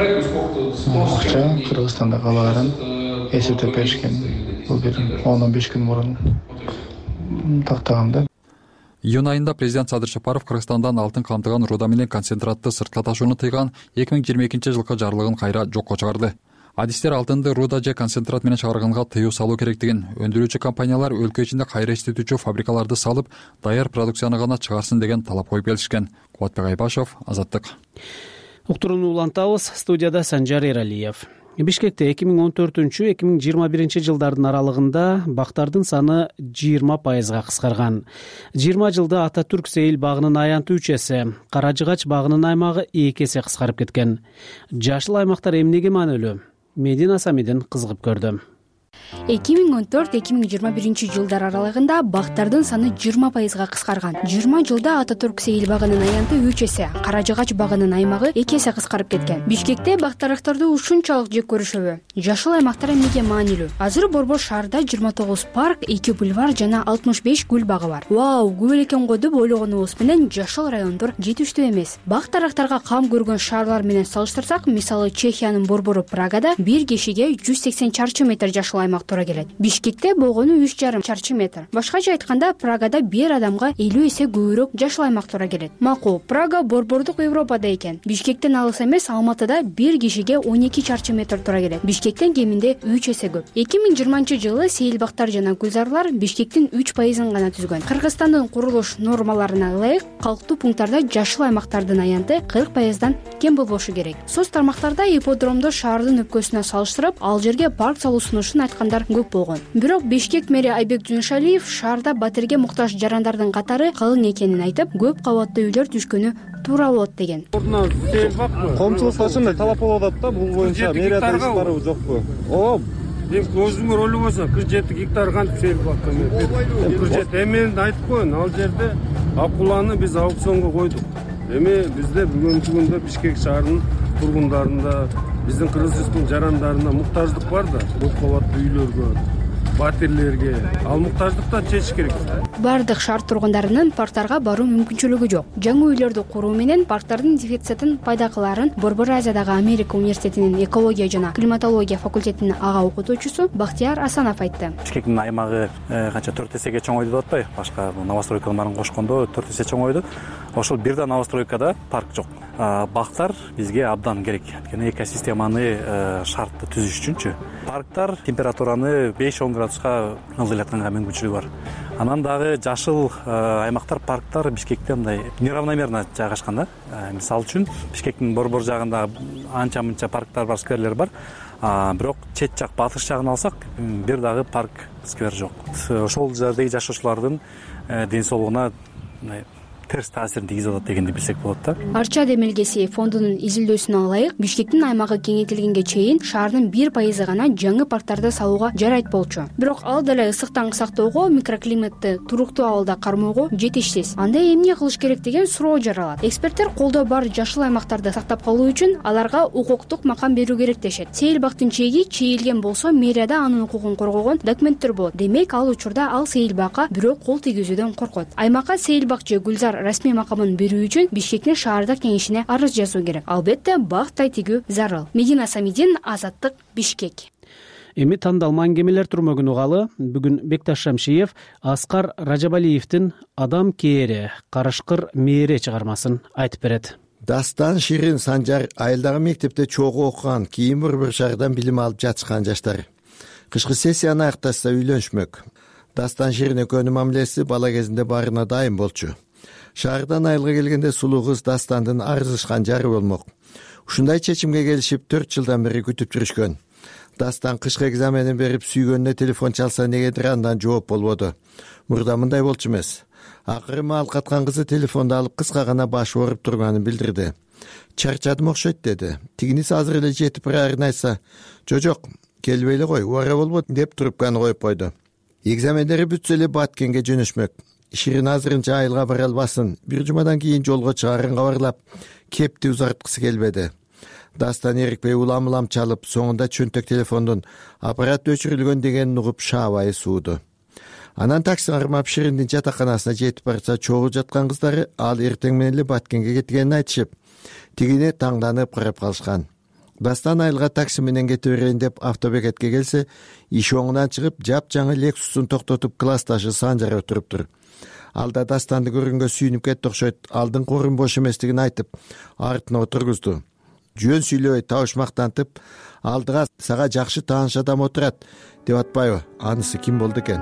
акча Кыргызстанда калаарын эсептеп беришкен. Бул бир он он беш күн мурун тактагам да. Июнь айында президент Садыр Жапаров Кыргызстандан алтын камтыган руда менен концентратты сыртка ташууну тыйган эки миң жыйырма экинчи жылкы жарлыгын кайра жокко чыгарды. Адистер алтынды руда же концентрат менен чыгарганга тыюу салуу керектигин, өндүрүүчү компаниялар өлкө ичинде кайра иштетүүчү фабрикаларды салып, даяр продукцияны гана чыгарсын деген талап коюп келишкен. Кубатбек Айбашев, Азаттык. Уктурууну улантабыз. Студияда Санжар Эралиев. Бишкекте эки миң он төртүнчү эки миң жыйырма биринчи жылдардын аралыгында бактардын саны жыйырма пайызга кыскарган. жыйырма жылда Ататүрк Сейил багынын аянты үч эсе, Кара Жыгач багынын аймагы эки эсе кыскарып кеткен. Жашыл аймактар эмнеге маанилүү? Медина Самидин кызыгып көрдү. эки миң он төрт эки миң жыйырма биринчи жылдар аралыгында бактардын саны жыйырма пайызга кыскарган. жыйырма жылда Ататүрк Сейил багынын аянты үч эсе, Кара Жыгач багынын аймагы эки эсе кыскарып кеткен. Бишкекте бактарыктарды ушунчалык жек көрүшөбү? Жашыл аймактар эмнеге маанилүү? Азыр Борбор шаарда жыйырма тогуз парк, эки бульвар жана алтымыш беш гүл багы бар. Вау, көп экен го деп ойлогонубуз менен жашыл райондор жетиштүү эмес. Бактарыктарга кам көргөн шаарлар менен салыштырсак, мисалы Чехиянын борбору Прагада бир кишиге жүз сексен чарчы метр жашыл аймак туура келет. Бишкекте болгону үч жарым чарчы метр. Башкача айтканда, Прагада бир адамга элүү эсе көбүрөөк жашыл аймак туура келет. Макул, Прага борбордук Европада экен. Бишкектен алыс эмес, Алматыда бир кишиге он эки чарчы метр туура келет. Бишкектен кеминде үч эсе көп. эки миң жыйырманчы жылы сейилбактар жана гүлзарлар Бишкектин үч пайызын гана түзгөн. Кыргызстандын курулуш нормаларына ылайык калктуу пункттарда жашыл аймактардын аянты кырк пайыздан кем болбошу керек. Соц тармактарда ипподромду шаардын өпкөсүнө салыштырып, ал жерге парк салуу сунушун айткандар көп болгон. Бирок Бишкек мэри Айбек Жунушалиев шаарда батирге муктаж жарандардын катары калың экенин айтып, көп кабаттуу үйлөр түшкөнү туура болот деген. Коомчулукка ошондой талап болуп атат да, бул боюнча мэрия тармактары жокпу? Ооба. Эми көзүңөр ойлоп койсоң, кырк жети гектар кантип сейилбакка берет? кырк жети. Эми мен айтып коеюн, ал жерде акуланы биз аукционго койдук. Эми бизде бүгүнкү күндө Бишкек шаарынын тургундарында, биздин кыргыз жарандарына муктаждык бар да, көп кабаттуу үйлөргө, батирлерге. Ал муктаждыктарды чечиш керек. Бардык шаар тургундарынын парктарга баруу мүмкүнчүлүгү жок. Жаңы үйлөрдү куруу менен парктардын дефицитин пайда кыларын Борбор Азиядагы Америка университетинин экология жана климатология факультетинин ага окутуучусу Бактияр Асанов айтты. Бишкектин аймагы канча төрт эсеге чоңойду деп атпайбы? Башка новостройкаларын кошкондо төрт эсе чоңойду. Ошол бир да новостройкада парк жок. Бактар бизге абдан керек. Анткени экосистеманы шартты түзүш үчүнчү. Парктар температураны беш он градуска ылдыйлатканга мүмкүнчүлүгү бар. Анан дагы жашыл аймактар, парктар Бишкекте мындай неравномерно жайгашкан да. Мисалы үчүн Бишкектин борбор жагында анча-мынча парктар бар, скверлер бар. Бирок чет жак, батыш жагын алсак, бир дагы парк, сквер жок. Ошол жердеги жашоочулардын ден соолугуна терс таасирин тийгизип атат дегенди билсек болот да. Арча демилгеси фондунун изилдөөсүнө ылайык, Бишкектин аймагы кеңейтилгенге чейин шаардын бир пайызы гана жаңы парктарды салууга жарайт болчу. Бирок ал деле ысыктан сактоого, микроклиматты туруктуу абалда кармоого жетишсиз. Анда эмне кылыш керек деген суроо жаралат. Эксперттер колдоо бар жашыл аймактарды сактап калуу үчүн аларга укуктук макам берүү керек дешет. Сейилбактын чеги чийилген болсо, мэрияда анын укугун коргогон документтер болот. Демек, ал учурда ал сейилбакка бирөө кол тийгизүүдөн коркот. Аймакка сейилбак же гүлзар расмий макамын берүү үчүн Бишкектин шаардык кеңешине арыз жазуу керек. Албетте, бак тайтигүү зарыл. Медина Самидин, Азаттык, Бишкек. Эми тандалма аңгемелер түрмөгүн угалы. Бүгүн Бекташ Шамшиев Аскар Ражабалиевдин «Адам кээре, карышкыр мээре» чыгармасын айтып берет. Дастан, Ширин, Санжар айылдагы мектепте чогуу окуган, кийин бір-бір шаардан билим алып жатышкан жаштар. Кышкы сессияны аякташса үйлөнүшмөк. Дастан, Ширин экөөнүн мамилеси бала кезинде баарына дайым болчу. Шаардан айылга келгенде сулуу кыз Дастандын арзышкан жары болмок. Ушундай чечимге келишип төрт жылдан бери күтүп жүрүшкөн. Дастан кышкы экзаменин берип сүйгөнүнө телефон чалса негедир андан жооп болбоду. Мурда мындай болчу эмес. Акыры маал каткан кызы телефонду алып кыска гана башы ооруп турганын билдирди. Чарчадым окшойт деди. Тигиниси азыр эле жетип баарын айтса, жок, келбей эле кой, убара болбойт деп трубканы коюп койду. Экзамендери бүтсө эле Баткенге жөнөшмөк. Ширин азырынча айылга бара албасын, бир жумадан кийин жолго чыгарын кабарлап, кепти узарткысы келбеди. Дастан эрикпей улам-улам чалып, соңунда чөнтөк телефондун аппарат өчүрүлгөн дегенин угуп шаабайы сууду. Анан такси кармап Шириндин жатаканасына жетип барса, чогуу жаткан кыздары ал эртең менен эле Баткенге кеткенин айтышып, тигине таңданып карап калышкан. Дастан айылга такси менен кете берейин деп автобекетке келсе, иш оңунан чыгып, жапжаңы Лексустун токтотуп классташы Санжар отуруптур. Алда Дастанды көргөнгө сүйүнүп кетти окшойт, алдын корун бош эместигин айтып, артына отургузду. Жөн сүйлөбөй табышмактантып, алдыга сага жакшы тааныш адам отурат деп атпайбы, анысы ким болду экен?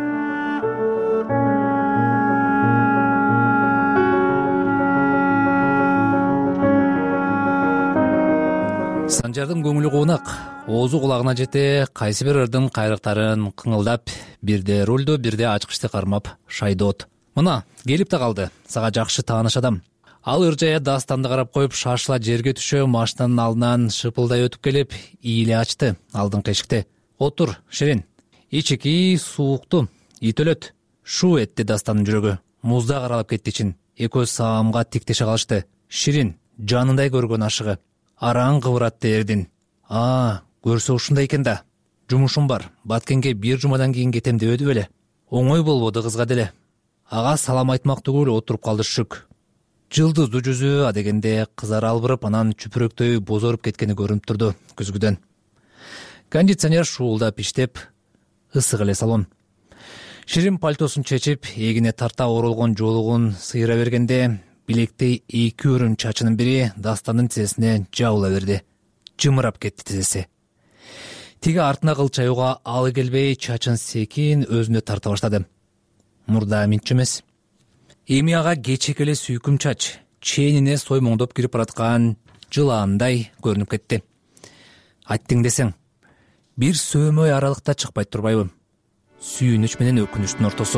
Санжардын көңүлү куунак, оозу кулагына жете, кайсы бир ырдын кайрыктарын кыңылдап, бирде рулду, бирде ачкычты кармап шайдоот. Мына, келип да калды, сага жакшы тааныш адам. Ал ыржая Дастанды карап коюп, шашыла жерге түшө, машинанын алдынан шыпылдай өтүп келип, ийле ачты алдыңкы эшикте. Отур, Ширин. Ичики суукту, ит өлөт. Шу этти Дастанын жүрөгү. Музда каралап кетти ичин. Экөө саамга тиктеше калышты. Ширин, жанындай көргөн ашыгы. Араң кыбыратты Эрдин. А, көрсө ушундай экен да. Жумушум бар. Баткенге бир жумадан кийин кетем дебеди беле. Оңой болбоду кызга деле. Ага салам айтмак түгүл отуруп калды шүк. Жылдыздуу жүзү адегенде кызары албырып, анан чүпүрөктөй бозоруп кеткени көрүнүп турду көзгүдөн. Кондиционер шуулдап иштеп, ысык эле салон. Ширин пальтосун чечип, эгине тарта оролгон жолугун сыйра бергенде, билектей эки өрүм чачынын бири Дастанын тизесине жабыла берди. Жымырап кетти тизеси. Тиги артына кылчаюуга алы келбей, чачын секин өзүнө тарта баштады. Мурда минчи эмес. Эми ага кечек эле сүйкүм чач, ченине соймоңдоп кирип бараткан жылаандай көрүнүп кетти. Айттың десең, бир сөөмөй аралыкта чыкпай турбайбы? Сүйүнүч менен өкүнүчтүн ортосу.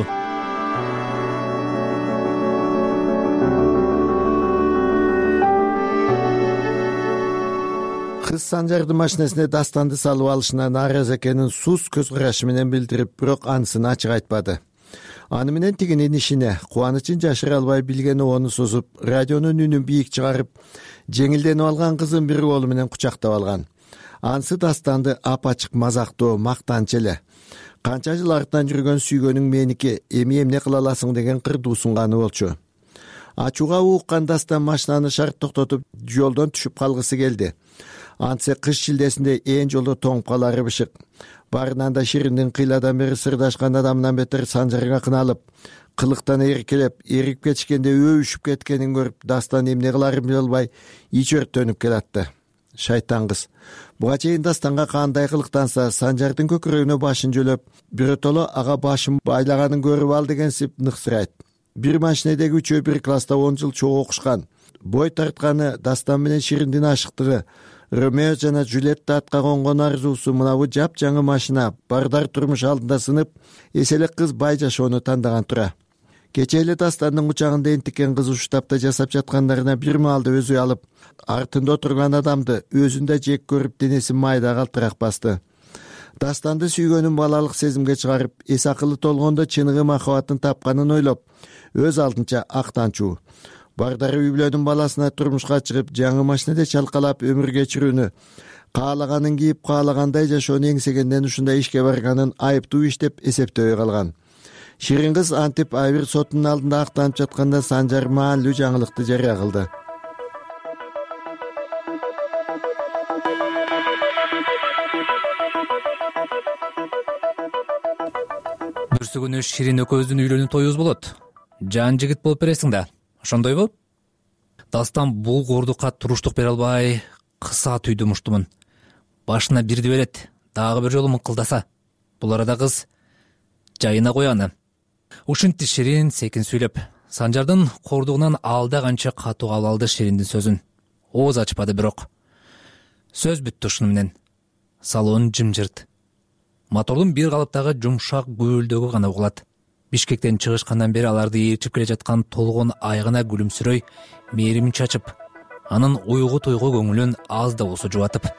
Кыз Санжардын машинесине Дастанды салып алышына нааразы экенин сус көз карашы менен билдирип, бирок анысын ачык айтпады. Аны менен тигинин ишине кубанычын жашыра албай билгени ону созуп, радионун үнүн бийик чыгарып, жеңилденип алган кызын бир колу менен кучактап алган. Анысы Дастанды ап-ачык мазактоо, мактанчы эле. Канча жыл артынан жүргөн сүйгөнүң меники, эми эмне кыла аласың деген кырдуу сунганы болчу. Ачууга ууккан Дастан машинаны шарт токтотуп, жолдон түшүп калгысы келди. Антсе кыш шилдесинде ээн жолдо тоңуп калары бышык. Барынан да Шириндин кыйладан бери сырдашкан адамынан бетер Санжарга кыналып, кылыктан эркелеп, эрип кетишкенде өбүшүп кеткенин көрүп, Дастан эмне кыларын биле албай ич өрттөнүп келатты. Шайтан кыз. Буга чейин Дастанга кандай кылыктанса, Санжардын көкүрөгүнө башын жөлөп, биротоло ага башын байлаганын көрүп ал дегенсип ныксырайт. Бир машинедеги үчөө бир класста он жыл чогуу окушкан. Бой тартканы Дастан менен Шириндин ашыктыгы, Ромео жана Джульетта атка конгон арзуусу мынабу жапжаңы машина бардар турмуш алдында сынып, эселек кыз бай жашоону тандаган тура. Кече эле Дастандын кучагында энтикен кыз уштап да жасап жаткандарына бир маалда өзү алып, артында отурган адамды өзүндө жек көрүп, денесин майда калтырак басты. Дастанды сүйгөнүн балалык сезимге чыгарып, эс акылы толгондо чыныгы махабатын тапканын ойлоп, өз алдынча актанчуу. Бардары үй бүлөнүн баласына турмушка чыгып, жаңы машинеде чалкалап өмүр кечирүүнү, каалаганын кийип, каалагандай жашоону эңсегенден ушундай ишке барганын айыптуу иш деп эсептебей калган. Ширин кыз антип Айбир сотунун алдында актанып жатканда Санжар маанилүү жаңылыкты жарыя кылды. бүрсү күнү Ширин экөөбүздүн үйлөнүү тоюбуз болот. Жан жигит болуп бересиң да, ошондойбу? Дастан бул коордукка туруштук бере албай кыса түйдү муштумун. Башына бирди берет, дагы бир жолу мыңкылдаса. Бул арада кыз жайына кояны. Ушинтти Ширин секин сүйлөп. Санжардын коордугунан алда канча катуу кабыл алды Шириндин сөзүн. Ооз ачпады бирок. Сөз бүттү ушуну менен. Салон жымжырт. Мотордун бир калыптагы жумшак гүөлдөгү гана угулат. Бишкектен чыгышкандан бери аларды ээрчип келе жаткан толгон айгына күлүмсүрөй, мээрим чачып, анын уйгу туйгу көңүлүн аз да болсо жубатып.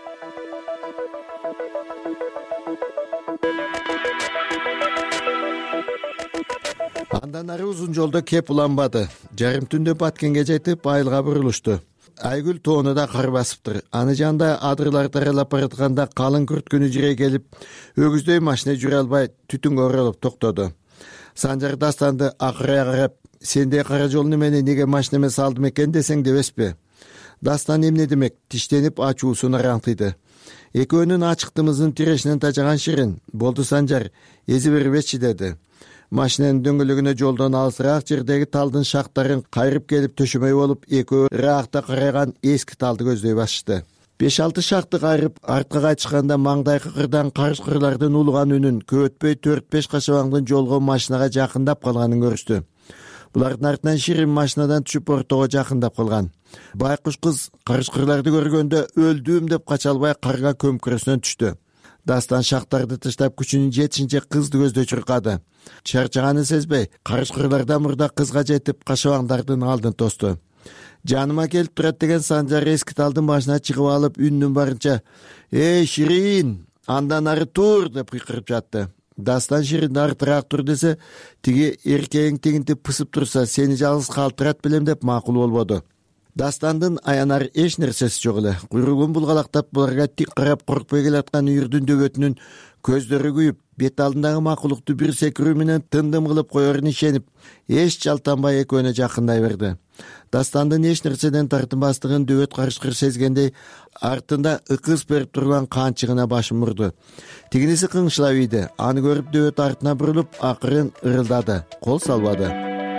Андан ары узун жолдо кеп уланбады. Жарым түндө Баткенге жетип, айылга бурулушту. Айгүл тоону да кар басыптыр. Аны жанда адырлар таралап баратканда калың күрт күнү жирей келип, өгүздөй машина жүрө албай түтүнгө оролуп токтоду. Санжар Дастанды акырая карап, сендей кара жол немени неге машинеме салдым экен десең дебеспи? Дастан эмне демек, тиштенип ачуусун араңтыйды. Экөөнүн ачыктымызын тирешинен тажаган Ширин, болду Санжар, эзи бербечи деди. Машинанын дөңгөлөгүнө жолдон алысыраак жердеги талдын шактарын кайрып келип төшөмөй болуп, экөө ыраакта карайган эски талды көздөй башышты. беш алты шакты кайрып артка кайтышканда маңдайкы кырдан карыш-кырлардын улуган үнүн, көтпөй төрт беш кашабаңдын жолго машинага жакындап калганын көрүштү. Булардын артынан Ширин машинадан түшүп ортого жакындап калган. Байкуш кыз карыш-кырларды көргөндө өлдүм деп кача албай карга көмкүрөсүнөн түштү. Дастан шактарды таштап күчүнүн жетишинче кызды көздөй чуркады. Чарчаганын сезбей, карыш-кырлардан мурда кызга жетип, кашабаңдардын алдын тосту. Жаныма келип турат деген Санжар эски талдын башына чыгып алып, үнүнүн барынча «Эй, Ширин, андан ары тур!» деп кыйкырып жатты. Дастан Ширин артыраак тур десе, тиги эркегиң тигинтип пысып турса, сени жалгыз калтырат белем деп макул болбоду. Дастандын аянар эч нерсеси жок эле. Куйругун булгалактап, буларга тик карап коркпой келаткан үйүрдүн дөбөтүнүн көздөрү күйүп, бет алдындагы макулукту бир секирүү менен тындым кылып коерун ишенип, эч жалтанбай экөөнө жакындай берди. Дастандын эч нерседен тартынбастыгын дөбөт карышкыр сезгендей, артында ыкыс берип турган канчыгына башын мурду. Тигиниси кыңшылап ийди. Аны көрүп дөбөт артына бурулуп, акырын ырылдады. Кол салбады.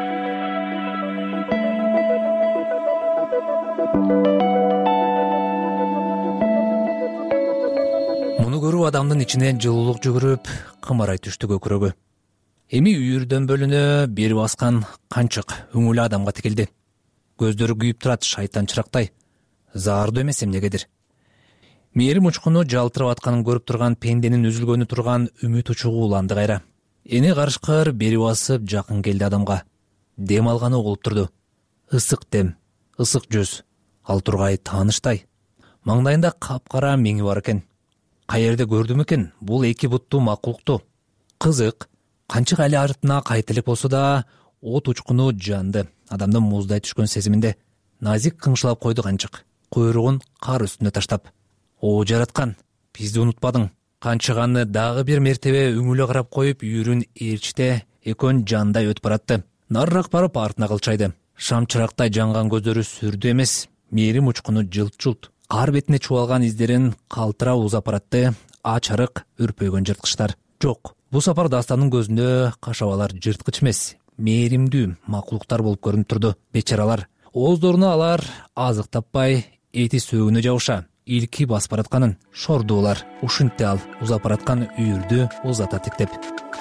Муну көрүп адамдын ичинен жылуулук жүгүрүп, кымарай түштү көкүрөгү. Эми үйүрдөн бөлүнө бери баскан канчык өңүлү адамга тикилди. Көздөрү күйүп турат шайтан чырактай. Заардуу эмес эмнегедир. Мээрим учкуну жалтырап атканын көрүп турган пенденин үзүлгөнү турган үмүт учугу уланды кайра. Эни карышкыр бери басып жакын келди адамга. Дем алганы угулуп турду. Ысык дем, ысык жүз, ал тургай тааныштай. Маңдайында капкара меңи бар экен. Каерде көрдүм экен бул эки буттуу макулукту? Кызык, канчык али артына кайтелеп болсо да, от учкуну жанды. Адамдын муздай түшкөн сезиминде назик кыңшылап койду канчык, куйругун кар үстүнө таштап. О жараткан, бизди унутпадың. Канчыганы дагы бир мертебе өңүлө карап коюп, үйүрүн ээрчите экөөн жандай өтүп баратты. Нарыраак барып артына кылчайды. Шам чырактай жанган көздөрү сүрдү эмес, мээрим учкуну жылт-жылт. Кар бетине чубалган издерин калтыра узап баратты. Ач арык үрпөйгөн жырткычтар. Жок, бул сапар Дастанын көзүндө кашабалар жырткыч эмес, мээримдүү макулуктар болуп көрүнүп турду. Бечаралар, ооздоруна алар азык таппай, эти сөөгүнө жабыша, илки басып баратканын шордуулар. Ушинтте ал узап бараткан үйүрдү узата тиктеп.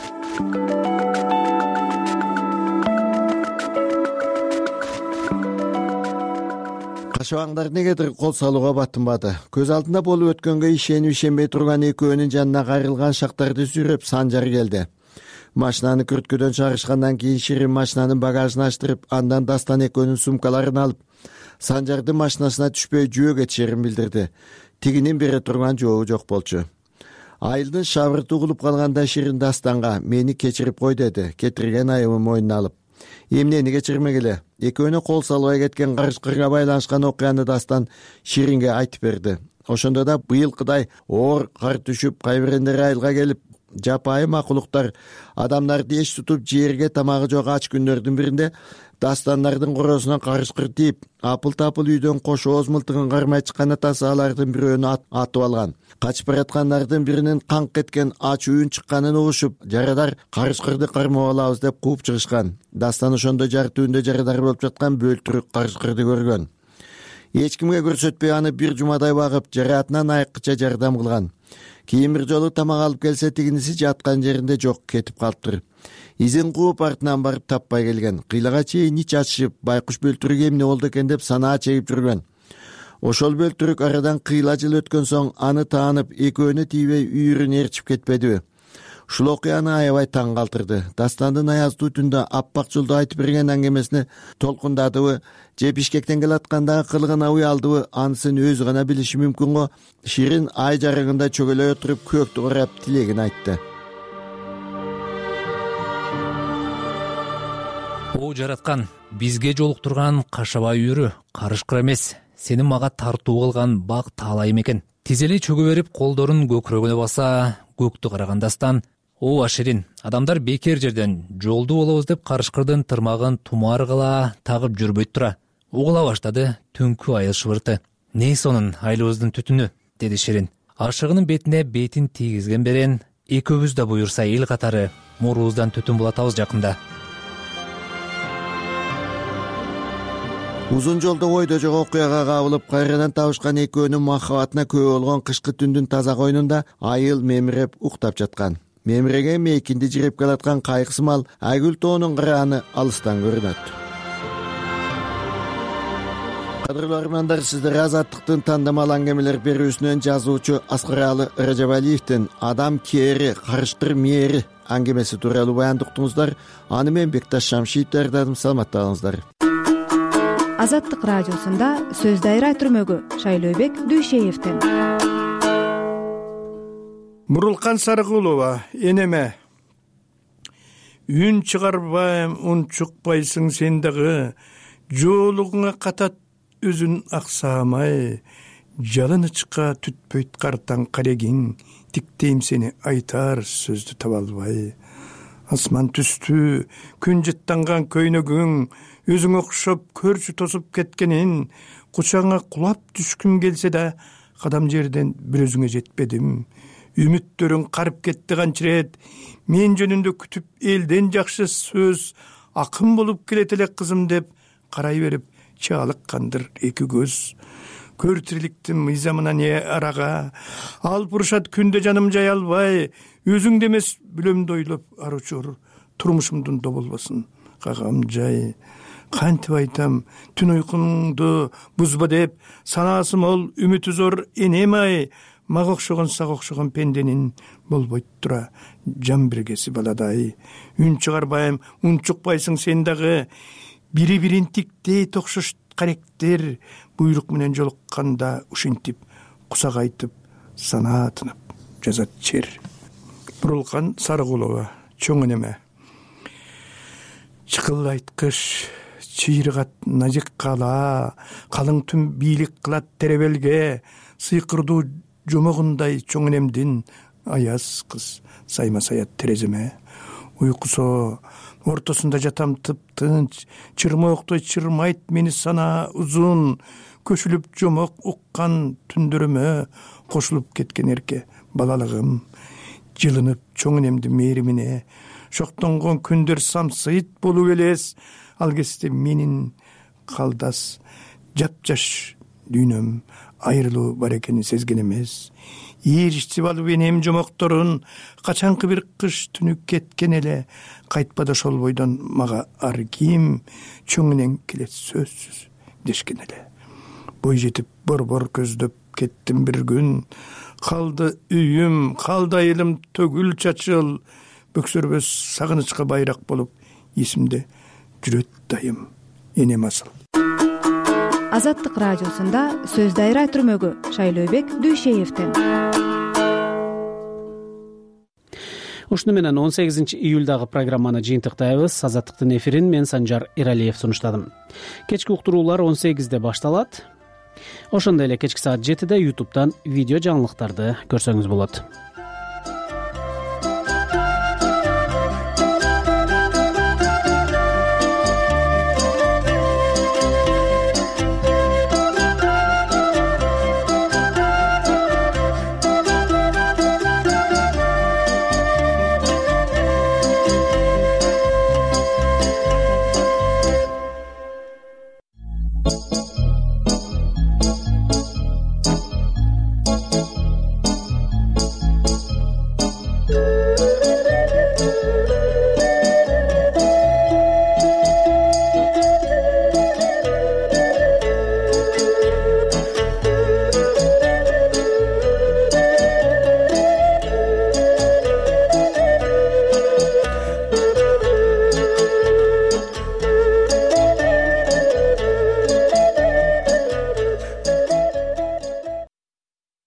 Кашабаңдар негедир кол салууга батынбады. Көз алдында болуп өткөнгө ишенип ишенбей турган экөөнүн жанына кайрылган шактарды сүйрөп Санжар келди. Машинаны күрткөдөн чыгарышкандан кийин Ширин машинанын багажын ачтырып, андан Дастан экөөнүн сумкаларын алып, Санжардын машинасына түшпөй жөө кетишерин билдирди. Тигинин бере турган жообу жок болчу. Айылдын шабырты угулуп калганда Ширин Дастанга «Мени кечирип кой» деди, кетирген айыбын мойнуна алып. Эмнени кечирмегиле? Экөөнө кол салбай кеткен карышкырга байланышкан окуяны Дастан Ширинге айтып берди. Ошондо да быйылкыдай оор кар түшүп, кайбирендери айылга келип, жапайы макулуктар адамдарды эч тутуп жерге тамагы жок ач күндөрдүн биринде дастандардын коросуна карышкыр тийип апыл-тапыл үйдөн кош ооз мылтыгын кармай чыккан атасы алардын бирөөнү атып алган. Качып бараткандардын биринин канк кеткен ач үйүн чыкканын угушуп, жарадар карышкырды кармап алабыз деп кууп чыгышкан. Дастан ошондо жар түбүндө жарадар болуп жаткан бөлтүрүк карышкырды көргөн. Эч кимге көрсөтпөй аны бир жумадай багып, жараатынан айыккыча жардам кылган. Кийин бир жолу тамак алып келсе, тигиниси жаткан жеринде жок, кетип калыптыр. Изин кууп артынан барып таппай келген. Кыйлага чейин ич ачышып, байкуш бөлтүрүк эмне болду экен деп санаа чегип жүргөн. Ошол бөлтүрүк арадан кыйла жыл өткөн соң аны таанып, экөөнү тийбей үйүрүн ээрчип кетпедиби? Ушул окуяны аябай таң калтырды. Дастандын аяздуу түндө аппак жолду айтып берген аңгемесине толкундадыбы, же Бишкектен келаткандагы кылыгына уялдыбы, анысын өзү гана билиши мүмкүн го. Ширин ай жарыгында чөгөлөй отуруп көктү карап тилегин айтты. О жараткан, бизге жолуктурган кашабай үйүрү карышкыр эмес, сени мага тартуу кылган бак таалайым экен. Тизели чөгө берип, колдорун көкүрөгүнө баса, көктү караган Дастан: О Аширин, адамдар бекер жерден жолду болобуз деп карышкырдын тырмагын тумар кыла тагып жүрбөйт тура. Угула баштады түнкү айыл шыбырты. Не сонун айлыбыздын түтүнү, деди Ширин. Ашыгынын бетине бетин тийгизген берен, экөөбүз да буюрса эл катары мурубуздан түтүн булатабыз жакында. Узун жолдо ойдо жок окуяга кабылып, кайрадан табышкан экөөнүн махабатына күбө болгон кышкы түндүн таза койнунда айыл мемиреп уктап жаткан. Мемиреген мейкинди жиреп келаткан кайгысымал Айгүл тоонун кырааны алыстан көрүнөт. Кадырлуу армандар, сиздер Азаттыктын тандамал аңгемелер берүүсүнөн жазуучу Аскаралы Ражабалиевдин «Адам кээри, карышкыр мээри» аңгемеси тууралуу баянды уктуңуздар. Аны мен Бекташ Шамшиев даярдадым. Саламаттыгыңыздар. Азаттык радиосунда сөз дайра түрмөгү Шайлообек Дүйшеевдин. Мурулкан Сарыгулова, энеме. Үн чыгарбайм, ун чукпайсың сен дагы, жоолугуңа катат өзүн аксамай, жалынычка түтпөйт картаң карегиң, тиктейм сени айтар сөздү таба албай. Асман түстү, күн жыттанган көйнөгүң, өзүң окшоп көрчү тосуп кеткенин, кучаңа кулап түшкүм келсе да, кадам жерден бир өзүңө жетпедим. Үмүттөрүң карып кетти канчырет, мен жөнүндө күтүп элден жакшы сөз, акын болуп келет эле кызым деп карай берип чаалыккандыр эки көз. Көр тириликтин мыйзамына не арага, алып урушат күндө жаным жай албай, өзүңдө эмес бүлөмдү ойлоп аручур, турмушумдун доболбосун кагам жай. Кантип айтам, түн уйкуңду бузба деп, санаасы мол, үмүтү зор энем ай, мага окшогон сага окшогон пенденин болбойт тура жан биргеси баладай. Үн чыгарбайм, ун чукпайсың сен дагы, бири бирин тиктей токшош каректер, буйрук менен жолукканда ушинтип кусак айтып санаа тынып жазат чер. Бурулкан Сарыгулова, чоң энеме. Чыкылайт кыш, чыйрыгат назик кала, калың түн бийлик кылат теребелге, сыйкырдуу жомогундай чоң энемдин аяз кыз сайма саят тереземе. Уйкусо ортосунда жатам тып-тынч, чырмооктой чырмайт мени сана узун, көшүлүп жомок уккан түндөрүмө кошулуп кеткен эрке балалыгым. Жылынып чоң энемдин мээримине, шоктонгон күндөр самсыйт болуп элес, ал кезде менин калдас жапжаш дүйнөм айрылуу бар экенин сезген эмес. Ийричтип алып энем жомокторун, качанкы бир кыш түнү кеткен эле, кайтпады ошол бойдон мага ар ким, чоң энең келет сөзсүз дешкен эле. Бой жетип борбор көздөп кеттим бир күн, калды үйүм, калды айылым төгүл чачыл, бөксөрбөс сагынычка байрак болуп, эсимде жүрөт дайым энем асыл. Азаттык радиосунда сөз дайра түрмөгү Шайлообек Дүйшеевдин. Ушуну менен он сегизинчи июлдагы программаны жыйынтыктайбыз. Азаттыктын эфирин мен Санжар Иралиев сунуштадым. Кечки уктуруулар он сегизде башталат. Ошондой эле кечки саат жетиде ютубтан видео жаңылыктарды көрсөңүз болот.